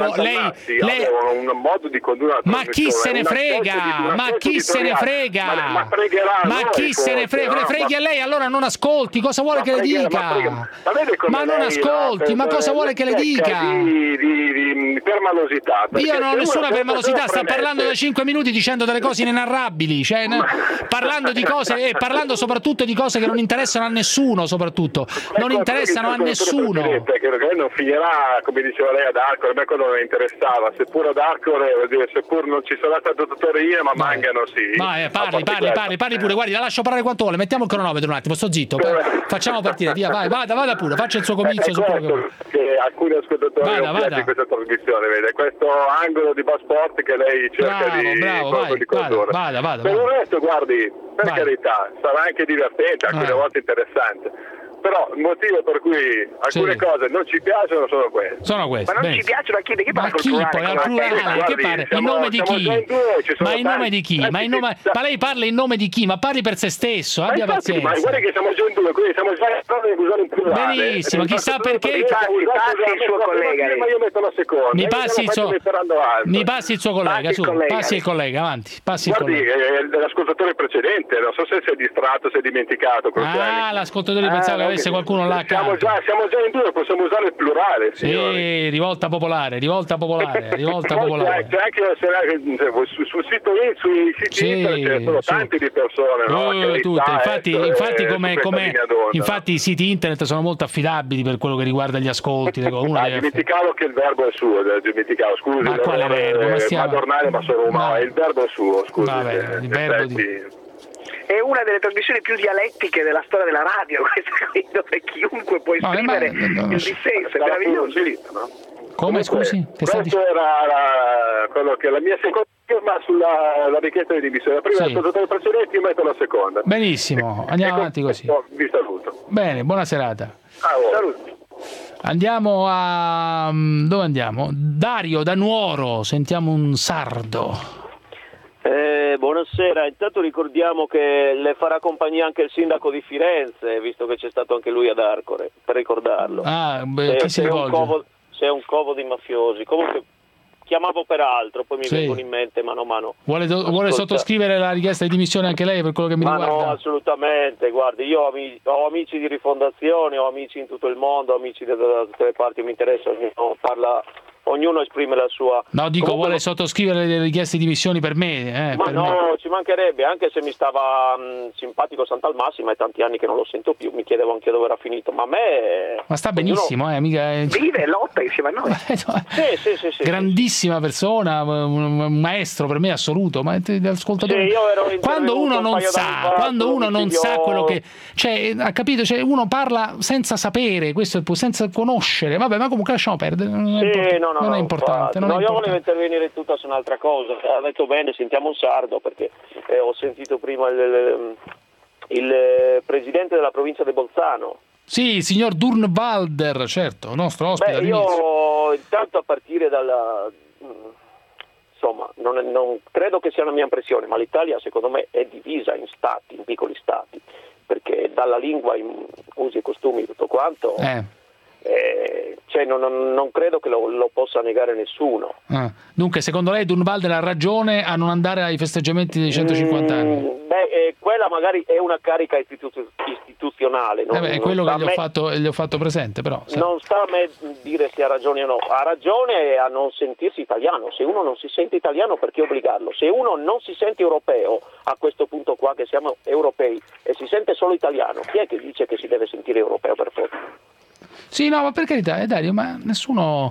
un modo di condurre. Ma chi se ne frega? Ma chi se ne frega? Ma chi se ne frega? Freghi a lei, allora non ascolti, cosa vuole che le dica? Ma non ascolti, ma cosa vuole che le dica? Di permalosità. Io non ho nessuna permalosità, sta parlando da 5 minuti dicendo delle cose inenarrabili, parlando di cose e parlando soprattutto di cose che non interessano a nessuno, non interessano a nessuno. Che non finirà, come diceva lei, ad Arcore, a me quello non interessava, seppur ad Arcore, seppur non ci sarà stato tutoria, ma Mangano sì. Parli pure, guardi, la lascio parlare quanto vuole, mettiamo il cronometro un attimo, sto zitto, facciamo partire, via, vai, vada pure, faccia il suo comizio su quello che alcuni ascoltatori non piace questa trasmissione, vede, questo angolo di passport che lei cerca di condurre. Vada. Per il resto, guardi, per carità, sarà anche divertente, alcune volte interessante. però il motivo per cui alcune cose non ci piacciono sono queste. Ma non ci piacciono a chi? Perché ma chi poi al plurale? Che pare? In nome di chi? Ma in nome di chi? Ma lei parla in nome di chi? Ma parli per se stesso, abbia pazienza. Ma guarda che siamo già in due, quindi stiamo sbagliando di usare in plurale. Benissimo, chissà perché. Mi passi il suo collega. Ma io metto la seconda. Mi passi il suo collega, su. Passi il collega, avanti. Passi il collega. L'ascoltatore precedente, non so se si è distratto, si è dimenticato. L'ascoltatore pensava che avesse qualcuno là accanto. Siamo già in due, possiamo usare il plurale. Sì, rivolta popolare. C'è anche sul sito, sui siti internet sono tanti di persone, no? Tutte. Infatti i siti internet sono molto affidabili per quello che riguarda gli ascolti. Dimenticavo che il verbo è suo, scusi. Ma quale verbo? Ma sono umano, il verbo è suo, scusi. Vabbè, il verbo è una delle trasmissioni più dialettiche della storia della radio, questa, dove chiunque può esprimere il dissenso, è meraviglioso. Come, scusi? Questo era quello che la mia seconda firma sulla richiesta di dimissione. La prima è stata il precedente, io metto la seconda. Benissimo, andiamo avanti così. Vi saluto. Bene, buona serata. Saluti. Andiamo a... dove andiamo? Dario da Nuoro, sentiamo un sardo. Buonasera, intanto ricordiamo che le farà compagnia anche il sindaco di Firenze, visto che c'è stato anche lui ad Arcore, per ricordarlo. Chi si rivolge? Se è un covo di mafiosi. Comunque chiamavo per altro, poi mi vengono in mente mano a mano. Vuole sottoscrivere la richiesta di dimissione anche lei per quello che mi riguarda? No, assolutamente, guardi, io ho amici di Rifondazione, ho amici in tutto il mondo, amici da tutte le parti, mi interessa, ognuno esprime la sua... No, dico, vuole sottoscrivere le richieste di dimissioni per me? Ci mancherebbe, anche se mi stava simpatico Santalmassi, ma è tanti anni che non lo sento più, mi chiedevo anche dove era finito, ma a me... Ma sta benissimo, mica... Vive, lotta insieme a noi. Sì. Grandissima persona, un maestro per me assoluto, ma l'ascoltatore... Quando uno non sa quello che... Cioè, ha capito? Cioè, uno parla senza sapere, questo senza conoscere, vabbè, ma comunque lasciamo perdere. Non è importante. Io volevo intervenire tutta su un'altra cosa. Ha detto bene, sentiamo un sardo, perché ho sentito prima il presidente della provincia di Bolzano. Sì, il signor Durnwalder, certo, nostro ospite. Io intanto a partire dalla... Insomma, non credo che sia una mia impressione, ma l'Italia secondo me è divisa in stati, in piccoli stati, perché dalla lingua, in usi e costumi, tutto quanto... non credo che lo possa negare nessuno. Dunque, secondo lei Durnwalder ha ragione a non andare ai festeggiamenti dei 150 anni? Quella magari è una carica istituzionale. È quello che gli ho fatto presente, però. Non sta a me dire se ha ragione o no. Ha ragione a non sentirsi italiano. Se uno non si sente italiano, perché obbligarlo? Se uno non si sente europeo, a questo punto qua che siamo europei, e si sente solo italiano, chi è che dice che si deve sentire europeo per forza? Sì, no, ma per carità, Dario, ma nessuno,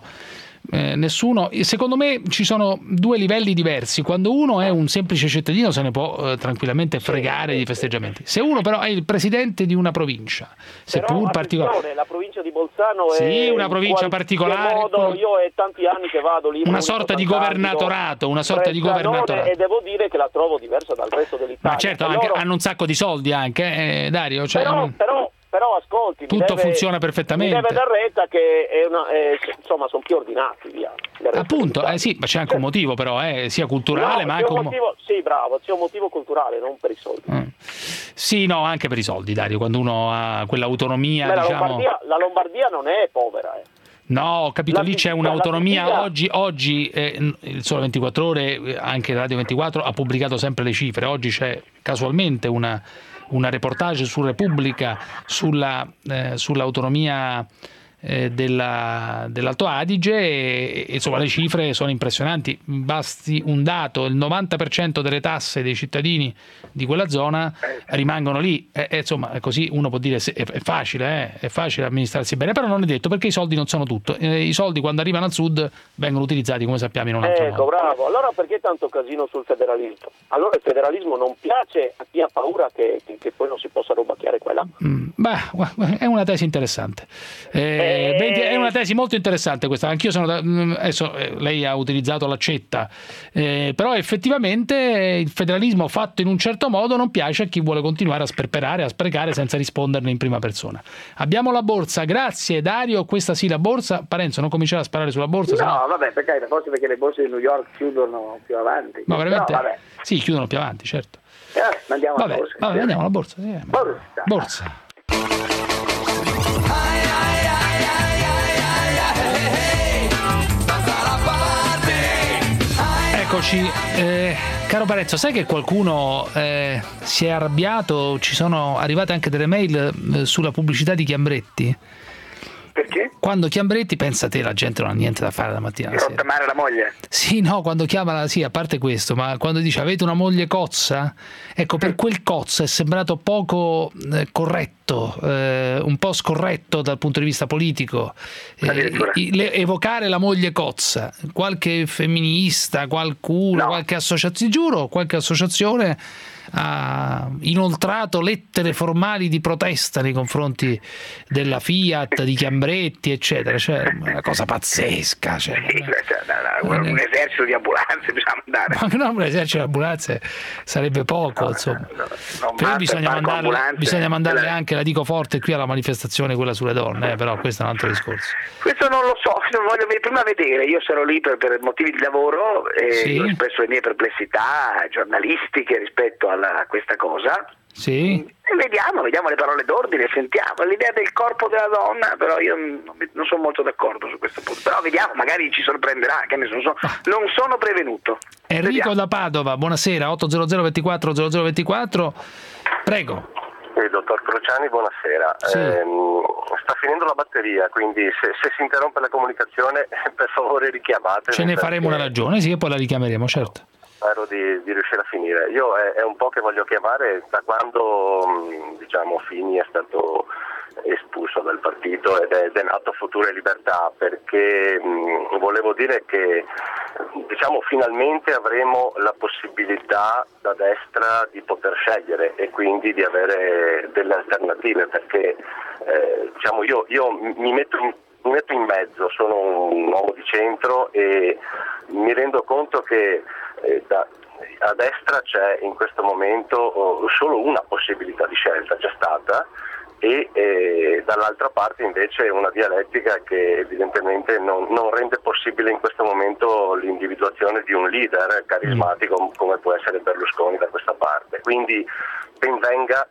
secondo me ci sono due livelli diversi. Quando uno è un semplice cittadino se ne può tranquillamente fregare di festeggiamenti. Se uno però è il presidente di una provincia, seppur particolare, la provincia di Bolzano è una provincia particolare, io è tanti anni che vado lì, una sorta di governatorato, e devo dire che la trovo diversa dal resto dell'Italia. Ma certo, hanno un sacco di soldi anche, Dario, però ascolti, tutto funziona perfettamente. Mi deve dar retta che insomma sono più ordinati, via. Appunto, sì, ma c'è anche un motivo però, sia culturale, ma anche sì, bravo, c'è un motivo culturale, non per i soldi. Sì, no, anche per i soldi, Dario, quando uno ha quell'autonomia, diciamo... La Lombardia non è povera, No, ho capito, lì c'è un'autonomia. Oggi il Sole 24 Ore, anche Radio 24, ha pubblicato sempre le cifre. Oggi c'è casualmente una reportage su Repubblica sull'autonomia dell'Alto Adige e insomma le cifre sono impressionanti. Basti un dato: il 90% delle tasse dei cittadini di quella zona rimangono lì, insomma così uno può dire è facile amministrarsi bene, però non è detto, perché i soldi non sono tutto. I soldi quando arrivano al sud vengono utilizzati, come sappiamo, in un altro modo. Bravo, allora perché tanto casino sul federalismo? Allora il federalismo non piace a chi ha paura che poi non si possa rubacchiare quella? È una tesi interessante. È una una tesi molto interessante questa, anch'io sono adesso lei ha utilizzato l'accetta, però effettivamente il federalismo fatto in un certo modo non piace a chi vuole continuare a sperperare, a sprecare senza risponderne in prima persona. Abbiamo la borsa, grazie Dario, questa sì la borsa. Parenzo, non cominciare a sparare sulla borsa. No, vabbè, forse perché le borse di New York chiudono più avanti. Ma veramente? No, vabbè. Sì, chiudono più avanti, certo. Andiamo alla borsa. Vabbè, andiamo alla borsa. Sì. Borsa. Eccoci, caro Parenzo, sai che qualcuno si è arrabbiato, ci sono arrivate anche delle mail sulla pubblicità di Chiambretti? Perché? Quando Chiambretti, pensa te, la gente non ha niente da fare la mattina alla sera. Rottamare la moglie? Sì, no, quando chiama, sì, a parte questo, ma quando dice avete una moglie cozza, ecco, per quel cozzo è sembrato poco corretto, un po' scorretto dal punto di vista politico, evocare la moglie cozza. Qualche femminista, qualcuno, qualche associazione, giuro, qualche associazione ha inoltrato lettere formali di protesta nei confronti della Fiat, di Chiambretti, eccetera. Cioè, una cosa pazzesca. Cioè, un esercito di ambulanze bisogna mandare. Ma no, un esercito di ambulanze sarebbe poco, insomma. Bisogna mandarle anche, la dico forte, qui alla manifestazione, quella sulle donne, però questo è un altro discorso. Questo non lo so, voglio prima vedere. Io sarò lì per motivi di lavoro e ho espresso le mie perplessità giornalistiche rispetto a questa cosa. Sì. E vediamo le parole d'ordine, sentiamo. L'idea del corpo della donna, però io non sono molto d'accordo su questo punto. Però vediamo, magari ci sorprenderà, che ne so. Non sono prevenuto. Enrico da Padova, buonasera, 800 24 0024. Prego. Dottor Crociani, buonasera. Sì. Sta finendo la batteria, quindi se si interrompe la comunicazione, per favore richiamate. Ce ne faremo una ragione, sì, e poi la richiameremo, certo. Spero di riuscire a finire. Io è un po' che voglio chiamare da quando Fini è stato espulso dal partito ed è nato Futuro e Libertà, perché volevo dire che finalmente avremo la possibilità da destra di poter scegliere e quindi di avere delle alternative, perché io mi metto in mezzo, sono un uomo di centro e mi rendo conto che a destra c'è in questo momento solo una possibilità di scelta, c'è stata, e dall'altra parte invece una dialettica che evidentemente non rende possibile in questo momento l'individuazione di un leader carismatico come può essere Berlusconi da questa parte. Quindi ben venga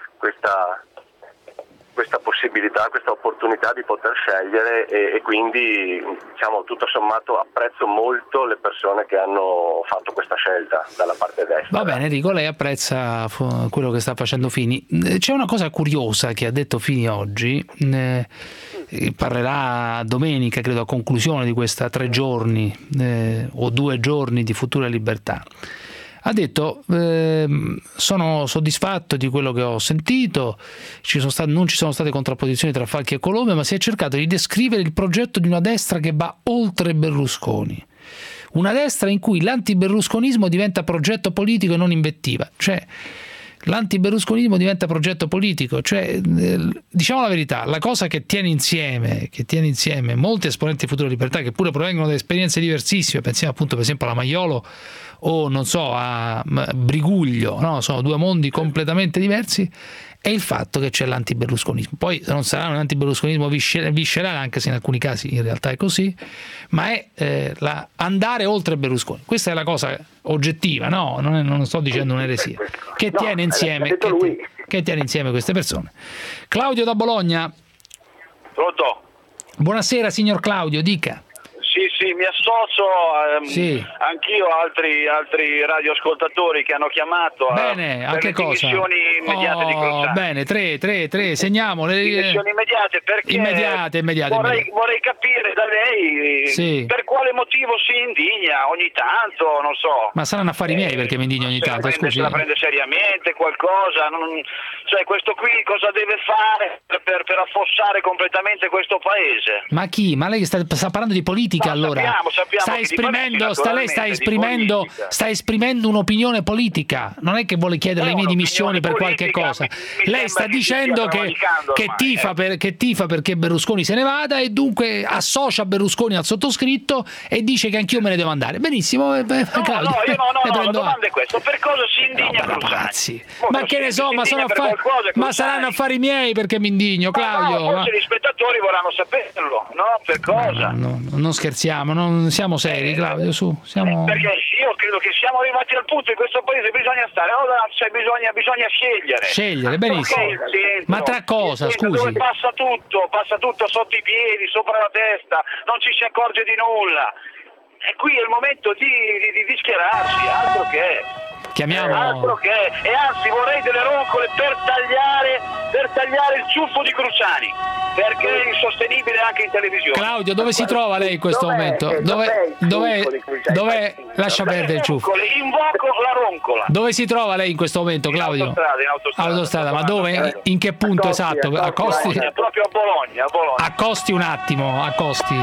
questa possibilità, questa opportunità di poter scegliere e quindi tutto sommato apprezzo molto le persone che hanno fatto questa scelta dalla parte destra. Va bene, Enrico, lei apprezza quello che sta facendo Fini. C'è una cosa curiosa che ha detto Fini oggi, parlerà domenica credo a conclusione di questa 3 giorni o 2 giorni di Futuro e Libertà. Ha detto sono soddisfatto di quello che ho sentito, non ci sono state contrapposizioni tra Falchi e Colombe, ma si è cercato di descrivere il progetto di una destra che va oltre Berlusconi, una destra in cui l'antiberlusconismo diventa progetto politico e non invettiva, cioè l'antiberlusconismo diventa progetto politico, cioè diciamo la verità, la cosa che tiene insieme molti esponenti di Futuro e Libertà che pure provengono da esperienze diversissime, pensiamo appunto per esempio alla Maiolo o non so a Briguglio, no? Sono 2 mondi completamente diversi, è il fatto che c'è l'antiberlusconismo. Poi non sarà un antiberlusconismo viscerale, anche se in alcuni casi in realtà è così, ma è andare oltre Berlusconi. Questa è la cosa oggettiva, no? Non sto dicendo un'eresia, che tiene insieme queste persone. Claudio da Bologna. Pronto? Buonasera signor Claudio, dica. Sì, mi associo anch'io a altri radioascoltatori che hanno chiamato a che cosa? Dimissioni immediate di Crociani. Bene, tre, segniamo le dimissioni immediate, perché immediate. Vorrei capire da lei per quale motivo si indigna ogni tanto, non so. Ma saranno affari miei perché mi indigno ogni tanto, scusi. La prende seriamente qualcosa, cioè questo qui cosa deve fare per affossare completamente questo paese? Ma chi? Ma lei sta parlando di politica allora? Allora, sta esprimendo un'opinione politica, non è che vuole chiedere le mie dimissioni per qualche cosa. Lei sta dicendo che tifa perché Berlusconi se ne vada e dunque associa Berlusconi al sottoscritto e dice che anch'io me ne devo andare. Benissimo. La domanda è questa: per cosa si indigna Cruciani? Ma che ne so, ma saranno affari miei perché mi indigno, Claudio. Forse gli spettatori vorranno saperlo, no? Per cosa? No, non scherziamo, non siamo seri, Claudio, su. Perché io credo che siamo arrivati al punto in questo paese bisogna stare, bisogna scegliere. Scegliere, benissimo. Ma tra cosa, scusi? Dove passa tutto sotto i piedi, sopra la testa, non ci si accorge di nulla. E qui è il momento di schierarsi, altro che. Chiamiamo. E anzi vorrei delle roncole per tagliare il ciuffo di Cruciani, perché è insostenibile anche in televisione. Claudio, dove si trova lei in questo momento? Dov'è? Lascia perdere il ciuffo. Invoco la roncola. Dove si trova lei in questo momento, Claudio? In autostrada. Ma dove? In che punto esatto? Accosti? Proprio a Bologna. Accosti un attimo, accosti.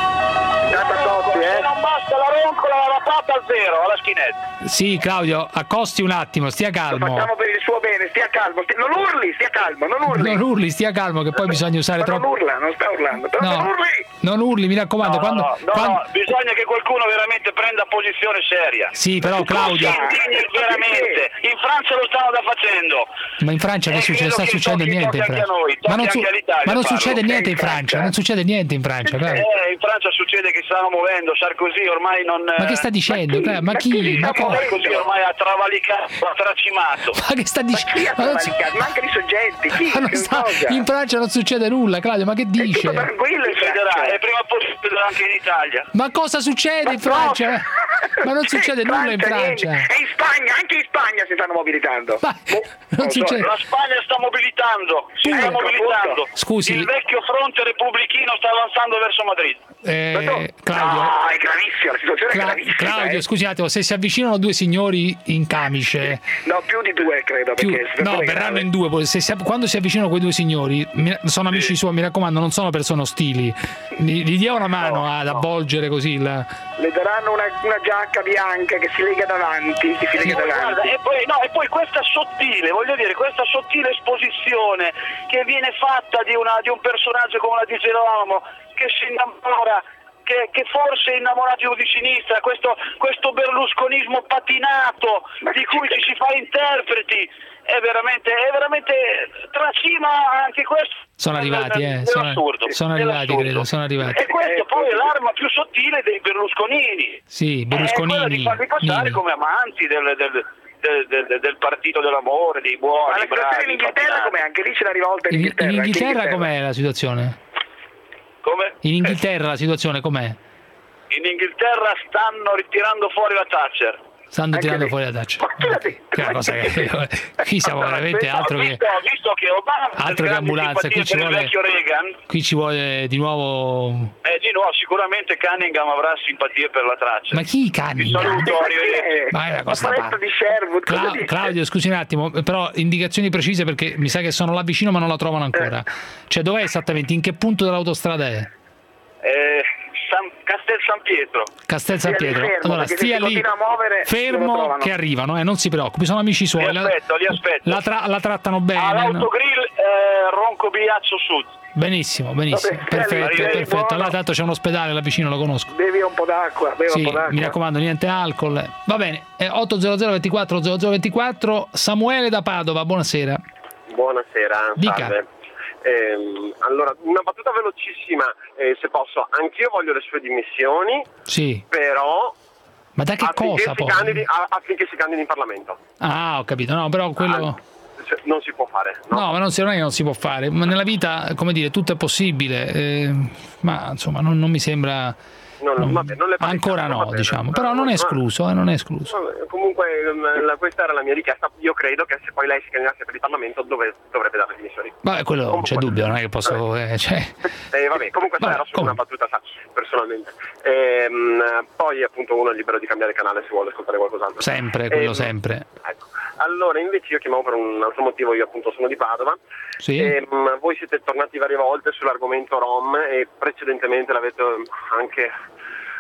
Se non basta la roncola, la rapata a zero, alla skinhead. Sì, Claudio, accosti un attimo, stia calmo. Lo facciamo per il suo bene, stia calmo. Non urli, stia calmo, non urli. Non urli, stia calmo, che poi bisogna usare troppo. Non urla, non sta urlando, però non urli. Non urli, mi raccomando. No, bisogna che qualcuno veramente prenda posizione seria. Sì, però Claudio. Veramente. In Francia lo stanno già facendo. Ma in Francia che succede? Sta succedendo niente in Francia. Ma non succede niente in Francia, non succede niente in Francia, Claudio. In Francia succede che stanno muovendo, Sarkozy ormai non. Ma che sta dicendo? Ma chi? Sarkozy ormai ha travalicato, ha tracimato. Ma che sta dicendo? Manca di soggetti. In Francia non succede nulla, Claudio, ma che dice? E prima o poi succederà anche in Italia. Ma cosa succede in Francia? Ma non succede nulla in Francia. E in Spagna, anche in Spagna si stanno mobilitando. Non succede. La Spagna sta mobilitando. Scusi. Il vecchio fronte repubblichino sta avanzando verso Madrid. Claudio. No, è gravissima, la situazione è gravissima. Claudio, scusi un attimo, se si avvicinano due signori in camice. No, più di due credo. Verranno in due. Quando si avvicinano quei due signori, sono amici suoi, mi raccomando, non sono persone ostili. Gli dia una mano ad avvolgere così Le daranno una giacca bianca che si lega davanti, Guarda, e poi questa sottile esposizione che viene fatta di un personaggio come la di Gerolamo, che si innamora, che forse è innamorato di sinistra, questo berlusconismo patinato di cui ci si fa interpreti, è veramente tracima anche questo. Sono arrivati, credo. E questo poi è l'arma più sottile dei berlusconini. Sì, berlusconini. È quella di farli passare come amanti del partito dell'amore, dei buoni. Ma la situazione in Inghilterra com'è? Anche lì c'è la rivolta in Inghilterra. In Inghilterra com'è la situazione? Come? In Inghilterra la situazione com'è? In Inghilterra stanno ritirando fuori la Thatcher. Stanno tirando fuori la Thatcher. Che è una cosa che qui siamo veramente altro che Obama, altro che ambulanza, qui ci vuole di nuovo. Di nuovo sicuramente Cunningham avrà simpatie per la Thatcher. Ma chi Cunningham? Ma è una cosa di Claudio, scusi un attimo, però indicazioni precise perché mi sa che sono là vicino ma non la trovano ancora. Cioè dov'è esattamente? In che punto dell'autostrada è? Castel San Pietro. Allora stia lì fermo che arrivano, non si preoccupi, sono amici suoi. Li aspetto. La trattano bene. All'autogrill Ronco Biazzo Sud. Benissimo. Perfetto. Allora tanto c'è un ospedale là vicino, lo conosco. Bevi un po' d'acqua. Mi raccomando, niente alcol. Va bene, 800 24 0024. Samuele da Padova, buonasera. Buonasera, dica. Salve. Allora, una battuta velocissima, se posso. Anch'io voglio le sue dimissioni. Sì. Però ma da che cosa poi? Affinché si candidi in Parlamento. Ah, ho capito. No, però quello non si può fare. No, ma non è che non si può fare. Ma nella vita, come dire, tutto è possibile. Ma insomma, non mi sembra. Ancora no, diciamo, però non è escluso, non è escluso. Comunque questa era la mia richiesta. Io credo che se poi lei si candidasse per il Parlamento dovrebbe dare le dimissioni. Vabbè, quello non c'è dubbio, non è che posso. Vabbè, comunque era solo una battuta personalmente. Poi appunto uno è libero di cambiare canale se vuole ascoltare qualcos'altro. Sempre, quello sempre. Ecco. Allora invece io chiamavo per un altro motivo, io appunto sono di Padova. Sì. Voi siete tornati varie volte sull'argomento Rom e precedentemente l'avete anche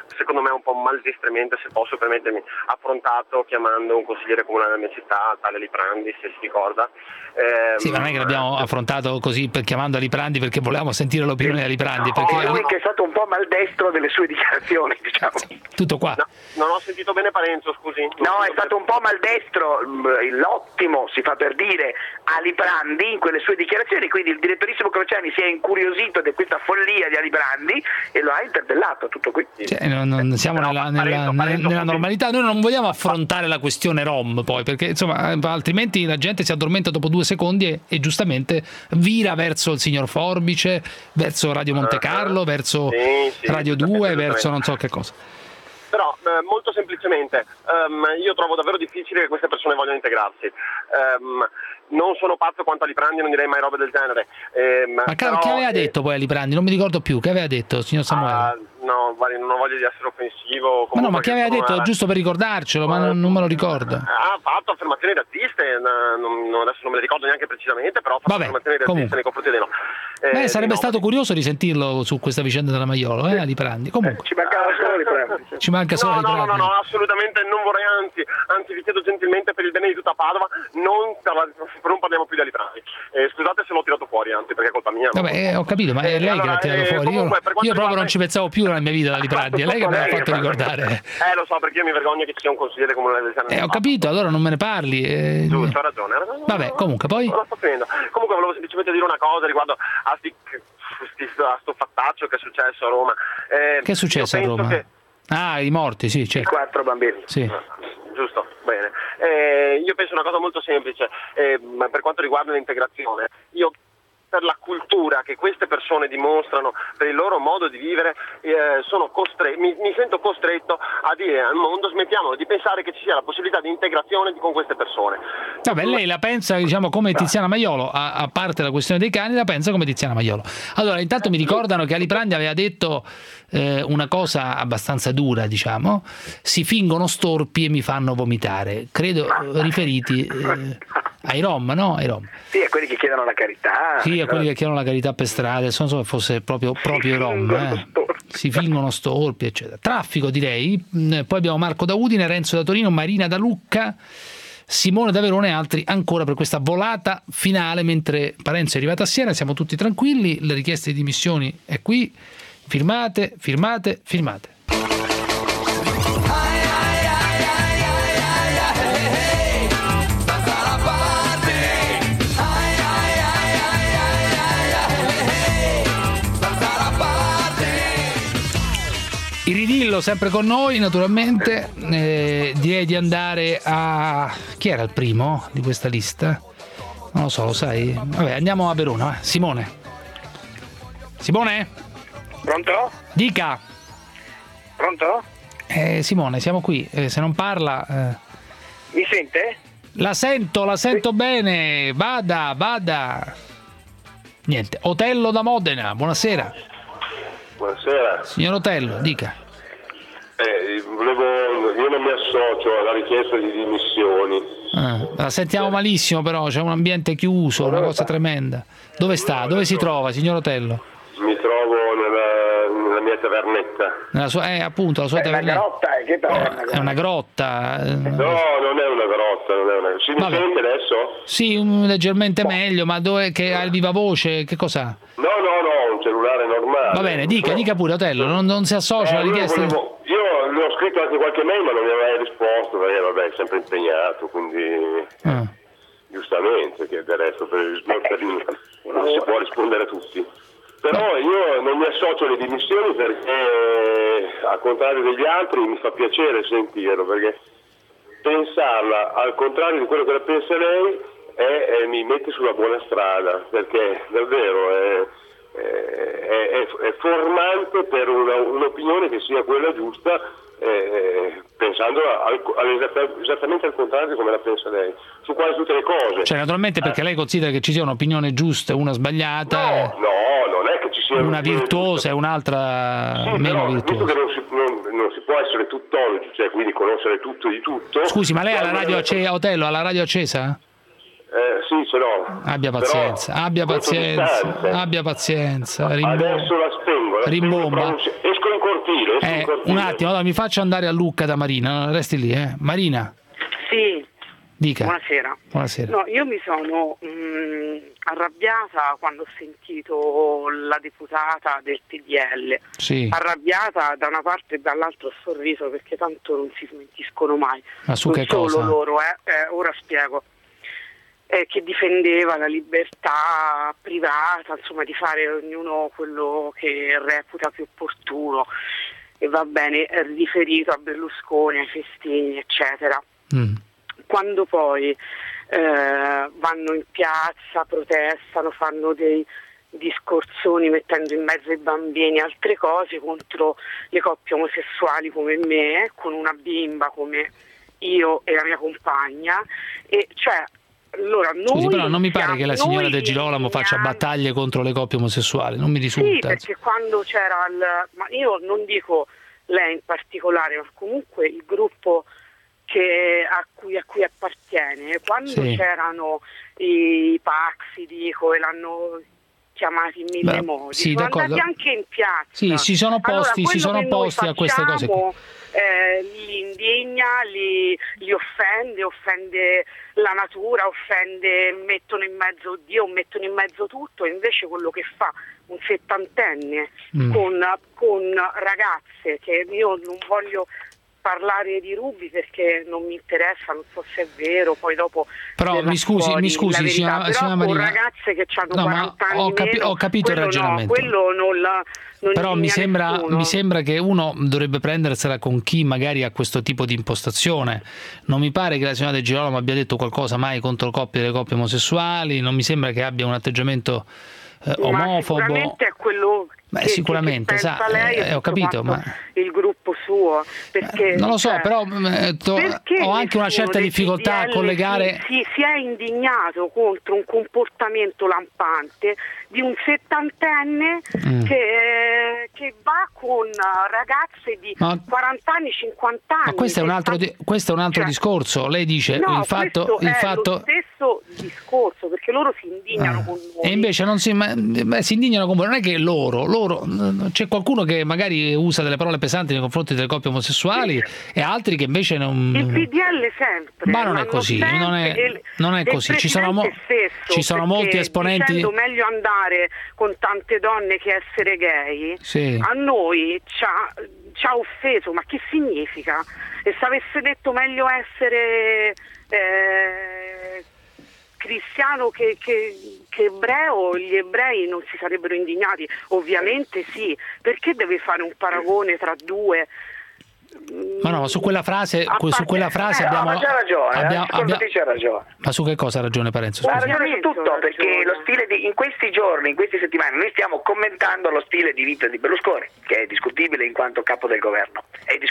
secondo me un po' maldestramente, se posso permettermi, affrontato chiamando un consigliere comunale della mia città, tale Liprandi, se si ricorda. Sì, ma non è che l'abbiamo affrontato così chiamando Liprandi perché volevamo sentire l'opinione di Liprandi. Perché lui che è stato un po' maldestro delle sue dichiarazioni, diciamo. Tutto qua. No, non ho sentito bene Parenzo, scusi. No, è stato un po' maldestro, l'ottimo, si fa per dire, a Liprandi in quelle sue dichiarazioni, quindi il direttorissimo Crociani si è incuriosito di questa follia di Liprandi e lo ha interpellato, tutto qui. Cioè, non siamo nella normalità, noi non vogliamo affrontare la questione Rom poi, perché insomma altrimenti la gente si addormenta dopo 2 secondi e giustamente vira verso il signor Forbice, verso Radio Monte Carlo, verso Radio 2, verso non so che cosa. Però molto semplicemente io trovo davvero difficile che queste persone vogliano integrarsi. Non sono pazzo quanto a Liprandi, non direi mai robe del genere. Ma che aveva detto poi a Liprandi? Non mi ricordo più, che aveva detto, signor Samuele? No, non ho voglia di essere offensivo. Ma no, ma che aveva detto, giusto per ricordarcelo, ma non me lo ricordo. Ha fatto affermazioni razziste, adesso non me le ricordo neanche precisamente, però ha fatto affermazioni razziste nei confronti dei no. Sarebbe stato curioso di sentirlo su questa vicenda della Maiolo, Liprandi. Comunque. Ci mancava solo Liprandi. Ci manca solo Liprandi. No, assolutamente non vorrei, anzi vi chiedo gentilmente per il bene di tutta Padova, non parliamo più di Liprandi. Scusate se l'ho tirato fuori, anzi, perché è colpa mia. Vabbè, ho capito, ma è lei che l'ha tirato fuori. Io proprio non ci pensavo più nella mia vita da Liprandi, è lei che me l'ha fatto ricordare. Lo so, perché io mi vergogno che ci sia un consigliere comunale del Canada. Ho capito, allora non me ne parli. Giusto, ha ragione. Vabbè, comunque poi. Comunque volevo semplicemente dire una cosa riguardo a sto fattaccio che è successo a Roma. Che è successo a Roma? I morti, sì, certo. 4 bambini. Sì. Giusto, bene. Io penso una cosa molto semplice, per quanto riguarda l'integrazione. Io per la cultura che queste persone dimostrano, per il loro modo di vivere, mi sento costretto a dire al mondo: smettiamo di pensare che ci sia la possibilità di integrazione con queste persone. Vabbè, lei la pensa, diciamo, come Tiziana Maiolo, a parte la questione dei cani, la pensa come Tiziana Maiolo. Allora, intanto mi ricordano che Liprandi aveva detto una cosa abbastanza dura, diciamo: si fingono storpi e mi fanno vomitare. Credo riferiti ai Rom, no? Ai Rom. Sì, a quelli che chiedono la carità. Sì, a quelli che chiedono la carità per strada, non so se fosse proprio i Rom. Si fingono storpi, eccetera. Traffico, direi. Poi abbiamo Marco da Udine, Renzo da Torino, Marina da Lucca, Simone da Verona e altri ancora per questa volata finale, mentre Parenzo è arrivato a Siena. Siamo tutti tranquilli, le richieste di dimissioni è qui. Firmate. Iridillo sempre con noi, naturalmente. Direi di andare a... Chi era il primo di questa lista? Non lo so, lo sai? Vabbè, andiamo a Verona. Simone? Pronto? Dica. Pronto? Simone, siamo qui. Se non parla... Mi sente? La sento bene. Vada. Niente. Otello da Modena, buonasera. Buonasera. Signor Otello, dica. Io non mi associo alla richiesta di dimissioni. La sentiamo malissimo, però c'è un ambiente chiuso, una cosa tremenda. Dove sta? Dove si trova, signor Otello? Mi trovo nella mia tavernetta. Nella sua, appunto, la sua tavernetta. Una grotta, che taverna? È una grotta. No, non è una grotta, mi sente adesso? Sì, leggermente meglio, ma dove che ha il viva voce, che cos'ha? No, un cellulare normale. Va bene, dica pure, Otello, non si associa alla richiesta. Io le ho scritto anche qualche mail, ma non mi aveva risposto, perché vabbè, è sempre impegnato, quindi giustamente, che del resto per non si può rispondere a tutti. Però io non mi associo alle dimissioni perché, al contrario degli altri, mi fa piacere sentirlo, perché pensarla al contrario di quello che la pensa lei mi mette sulla buona strada, perché davvero è formante per un'opinione che sia quella giusta, pensando esattamente al contrario di come la pensa lei su quasi tutte le cose. Cioè, naturalmente, perché lei considera che ci sia un'opinione giusta e una sbagliata? No, non è che ci sia una virtuosa e un'altra meno virtuosa. Visto che non si può essere tuttologi, cioè quindi conoscere tutto di tutto. Scusi, ma lei ha la radio accesa, Otello, ha la radio accesa? Sì, ce l'ho. Abbia pazienza. Adesso la spengo. Rimbomba. in cortile. Un attimo, allora mi faccio andare a Lucca da Marina, resti lì, Marina. Sì. Dica. Buonasera. No, io mi sono arrabbiata quando ho sentito la deputata del PDL. Sì. Arrabbiata da una parte e dall'altra ho sorriso perché tanto non si smentiscono mai. Ma su non che solo cosa? Loro, ora spiego. Che difendeva la libertà privata, insomma, di fare ognuno quello che reputa più opportuno, e va bene, riferito a Berlusconi, ai festini, eccetera. Quando poi vanno in piazza, protestano, fanno dei discorsoni mettendo in mezzo i bambini, altre cose contro le coppie omosessuali come me, con una bimba come io e la mia compagna, e cioè allora noi scusi, però non mi pare che la signora De Girolamo faccia battaglie contro le coppie omosessuali, non mi risulta. Sì, perché quando c'era ma io non dico lei in particolare, ma comunque il gruppo a cui appartiene, quando c'erano i Paxi, dico, e l'hanno chiamati in mille modi, sì, sono andati anche in piazza. Sì, si sono opposti a queste cose qui. Li indigna, li offende la natura, mettono in mezzo Dio, mettono in mezzo tutto, e invece quello che fa un settantenne con ragazze, che io non voglio parlare di Ruby perché non mi interessa, non so se è vero, poi dopo però mi scusi signora Marina, ragazze che hanno 40 anni ho capito il ragionamento, quello non però mi sembra che uno dovrebbe prendersela con chi magari ha questo tipo di impostazione. Non mi pare che la signora De Girolamo abbia detto qualcosa mai contro le coppie omosessuali, non mi sembra che abbia un atteggiamento omofobo. Ma sicuramente è quello sicuramente, sa, lei, ho capito, ma il gruppo suo, perché non lo so, però ho anche una certa difficoltà a collegare. Si è indignato contro un comportamento lampante di un settantenne che va con ragazze di 40 anni, 50 anni. Ma questo è un altro discorso. Lei dice no, il fatto lo stesso discorso, perché loro si indignano con noi. E invece non si indignano con voi, non è che loro c'è qualcuno che magari usa delle parole pesanti nei confronti delle coppie omosessuali e altri che invece non. Il PDL sempre. Ma non è così, non è così. Ci sono molti esponenti. Dicendo meglio andare con tante donne che essere gay. Sì. A noi ci ha offeso, ma che significa? E se avesse detto meglio essere cristiano che ebreo, gli ebrei non si sarebbero indignati? Ovviamente sì, perché deve fare un paragone tra due? Ma no, su quella frase abbiamo. Ma c'ha ragione, c'ha ragione. Ma su che cosa ha ragione Parenzo? Ha ragione su tutto, perché lo stile in questi giorni, in queste settimane, noi stiamo commentando lo stile di vita di Berlusconi, che è discutibile in quanto capo del governo.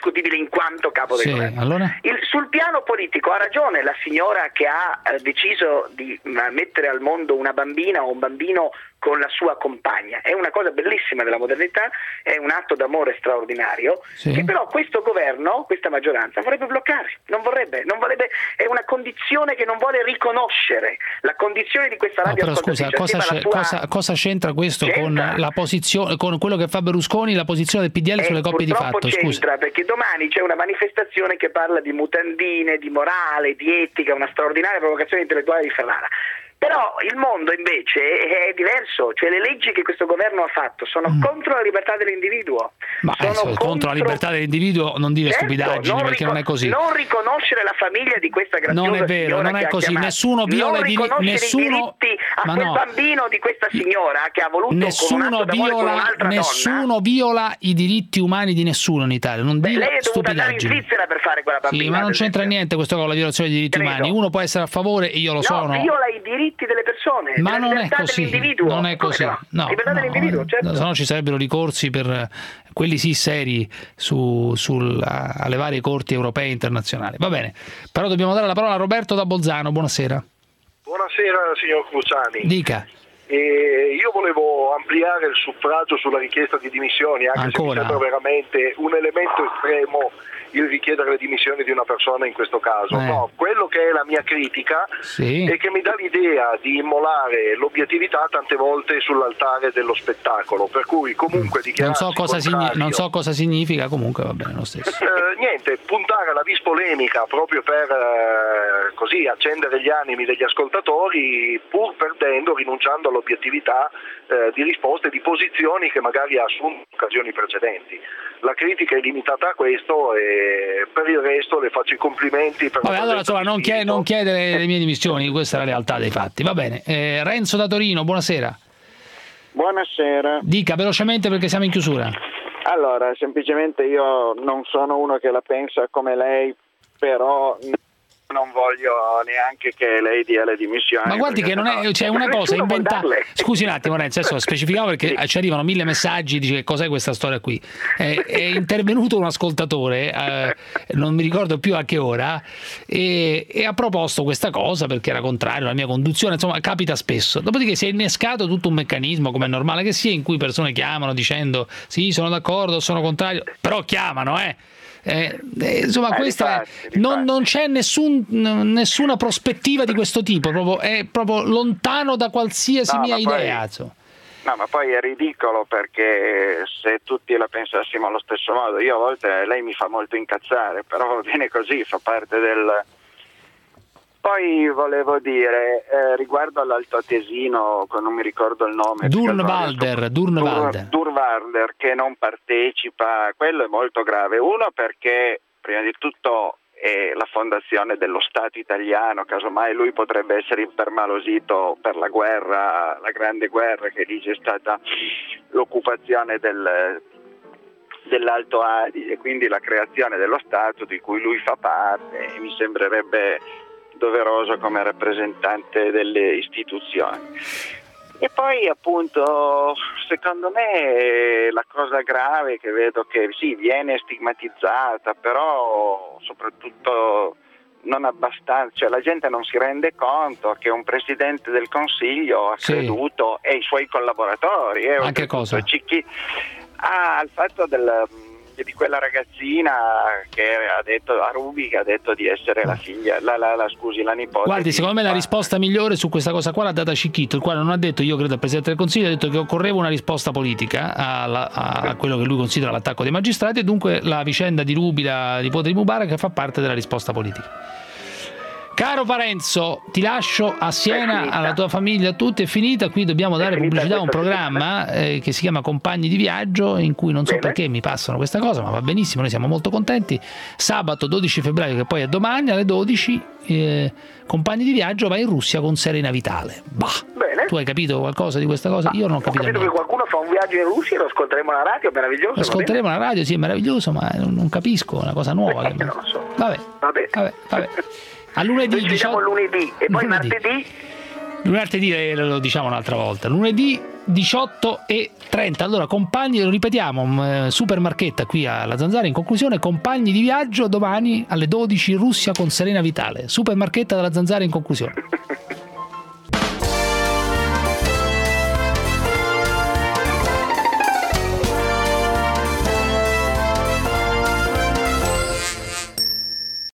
Allora? Sul piano politico ha ragione la signora che ha deciso di mettere al mondo una bambina o un bambino con la sua compagna. È una cosa bellissima della modernità, è un atto d'amore straordinario, che però questo governo, questa maggioranza vorrebbe bloccare, non vorrebbe, è una condizione che non vuole riconoscere, la condizione di questa radio. Però scusa, cosa c'entra questo con la posizione, con quello che fa Berlusconi, la posizione del PDL sulle coppie di fatto? C'entra, perché domani c'è una manifestazione che parla di mutandine, di morale, di etica, una straordinaria provocazione intellettuale di Ferrara. Però il mondo invece è diverso, cioè le leggi che questo governo ha fatto sono contro la libertà dell'individuo. Ma sono contro la libertà dell'individuo, non dire stupidaggini, perché non è così. Non riconoscere la famiglia di questa graziosa non è vero, non è così, nessuno viola i diritti, diritti a quel bambino di questa signora che ha voluto nessuno viola i diritti umani di nessuno in Italia, non dire lei è dovuta stupidaggini. andare in Svizzera per fare quella bambina. Sì, ma non c'entra niente questo con la violazione dei diritti umani. Uno può essere a favore e io lo sono. Viola i diritti delle persone, ma non è così, non è così, no, libertà dell'individuo, certo. Se no ci sarebbero ricorsi per quelli sì seri alle varie corti europee e internazionali. Va bene, però dobbiamo dare la parola a Roberto da Bolzano. Buonasera. Buonasera signor Cruciani. Dica. E io volevo ampliare il suffragio sulla richiesta di dimissioni, anche se mi sembra veramente un elemento estremo il richiedere le dimissioni di una persona in questo caso. No, quello che è la mia critica è che mi dà l'idea di immolare l'obiettività tante volte sull'altare dello spettacolo, per cui comunque dichiararsi non so cosa significa, comunque va bene lo stesso. Niente, puntare alla vis polemica proprio per così accendere gli animi degli ascoltatori, pur perdendo, rinunciando all'obiettività di risposte, di posizioni che magari ha assunto in occasioni precedenti. La critica è limitata a questo e per il resto le faccio i complimenti. Vabbè, allora insomma non chiedere le mie dimissioni, questa è la realtà dei fatti. Va bene, Renzo da Torino, buonasera. Buonasera. Dica velocemente perché siamo in chiusura. Allora, semplicemente io non sono uno che la pensa come lei, però non voglio neanche che lei dia le dimissioni. Ma guardi che non è, c'è una cosa inventata. Scusi un attimo Renzo, adesso specifichiamo perché ci arrivano 1000 messaggi, dice che cos'è questa storia qui. È intervenuto un ascoltatore, non mi ricordo più a che ora, e ha proposto questa cosa perché era contrario alla mia conduzione, insomma capita spesso. Dopodiché si è innescato tutto un meccanismo, come è normale che sia, in cui persone chiamano dicendo sì, sono d'accordo, sono contrario, però chiamano, insomma questa non c'è nessuna prospettiva di questo tipo, è proprio lontano da qualsiasi mia idea. No, ma poi è ridicolo perché se tutti la pensassimo allo stesso modo, io a volte lei mi fa molto incazzare, però va bene così, fa parte del... Poi volevo dire, riguardo all'altoatesino, non mi ricordo il nome. Durnwalder, che non partecipa, quello è molto grave. Uno perché, prima di tutto, è la fondazione dello Stato italiano, casomai lui potrebbe essere impermalosito per la guerra, la grande guerra che lì c'è stata l'occupazione dell'Alto Adige, quindi la creazione dello Stato di cui lui fa parte, mi sembrerebbe doveroso come rappresentante delle istituzioni. E poi appunto secondo me la cosa grave che vedo che sì, viene stigmatizzata, però soprattutto non abbastanza, cioè la gente non si rende conto che un presidente del Consiglio ha creduto e i suoi collaboratori anche cosa? Al fatto di quella ragazzina che ha detto a Ruby, che ha detto di essere la figlia, la nipote. Guardi, secondo me la risposta migliore su questa cosa qua l'ha data Cicchito, il quale non ha detto, io credo al Presidente del Consiglio, ha detto che occorreva una risposta politica a quello che lui considera l'attacco dei magistrati, e dunque la vicenda di Ruby, la nipote di Mubarak, fa parte della risposta politica. Caro Parenzo, ti lascio a Siena, alla tua famiglia, a tutti, è finita. Qui dobbiamo dare pubblicità a un programma che si chiama Compagni di Viaggio, in cui non so perché mi passano questa cosa, ma va benissimo, noi siamo molto contenti. Sabato 12 febbraio, che poi è domani, alle 12, Compagni di Viaggio va in Russia con Serena Vitale. Bene. Tu hai capito qualcosa di questa cosa? Io non ho capito che qualcuno fa un viaggio in Russia, lo ascolteremo alla radio, è meraviglioso. Lo ascolteremo alla radio, sì, è meraviglioso, ma non capisco, è una cosa nuova. Non lo so. Vabbè. A lunedì, noi diciamo lunedì e poi martedì lo diciamo un'altra volta, lunedì 18:30. Allora compagni, lo ripetiamo, super marchetta qui alla Zanzara. In conclusione, Compagni di Viaggio domani alle 12 in Russia con Serena Vitale, super marchetta della Zanzara in conclusione.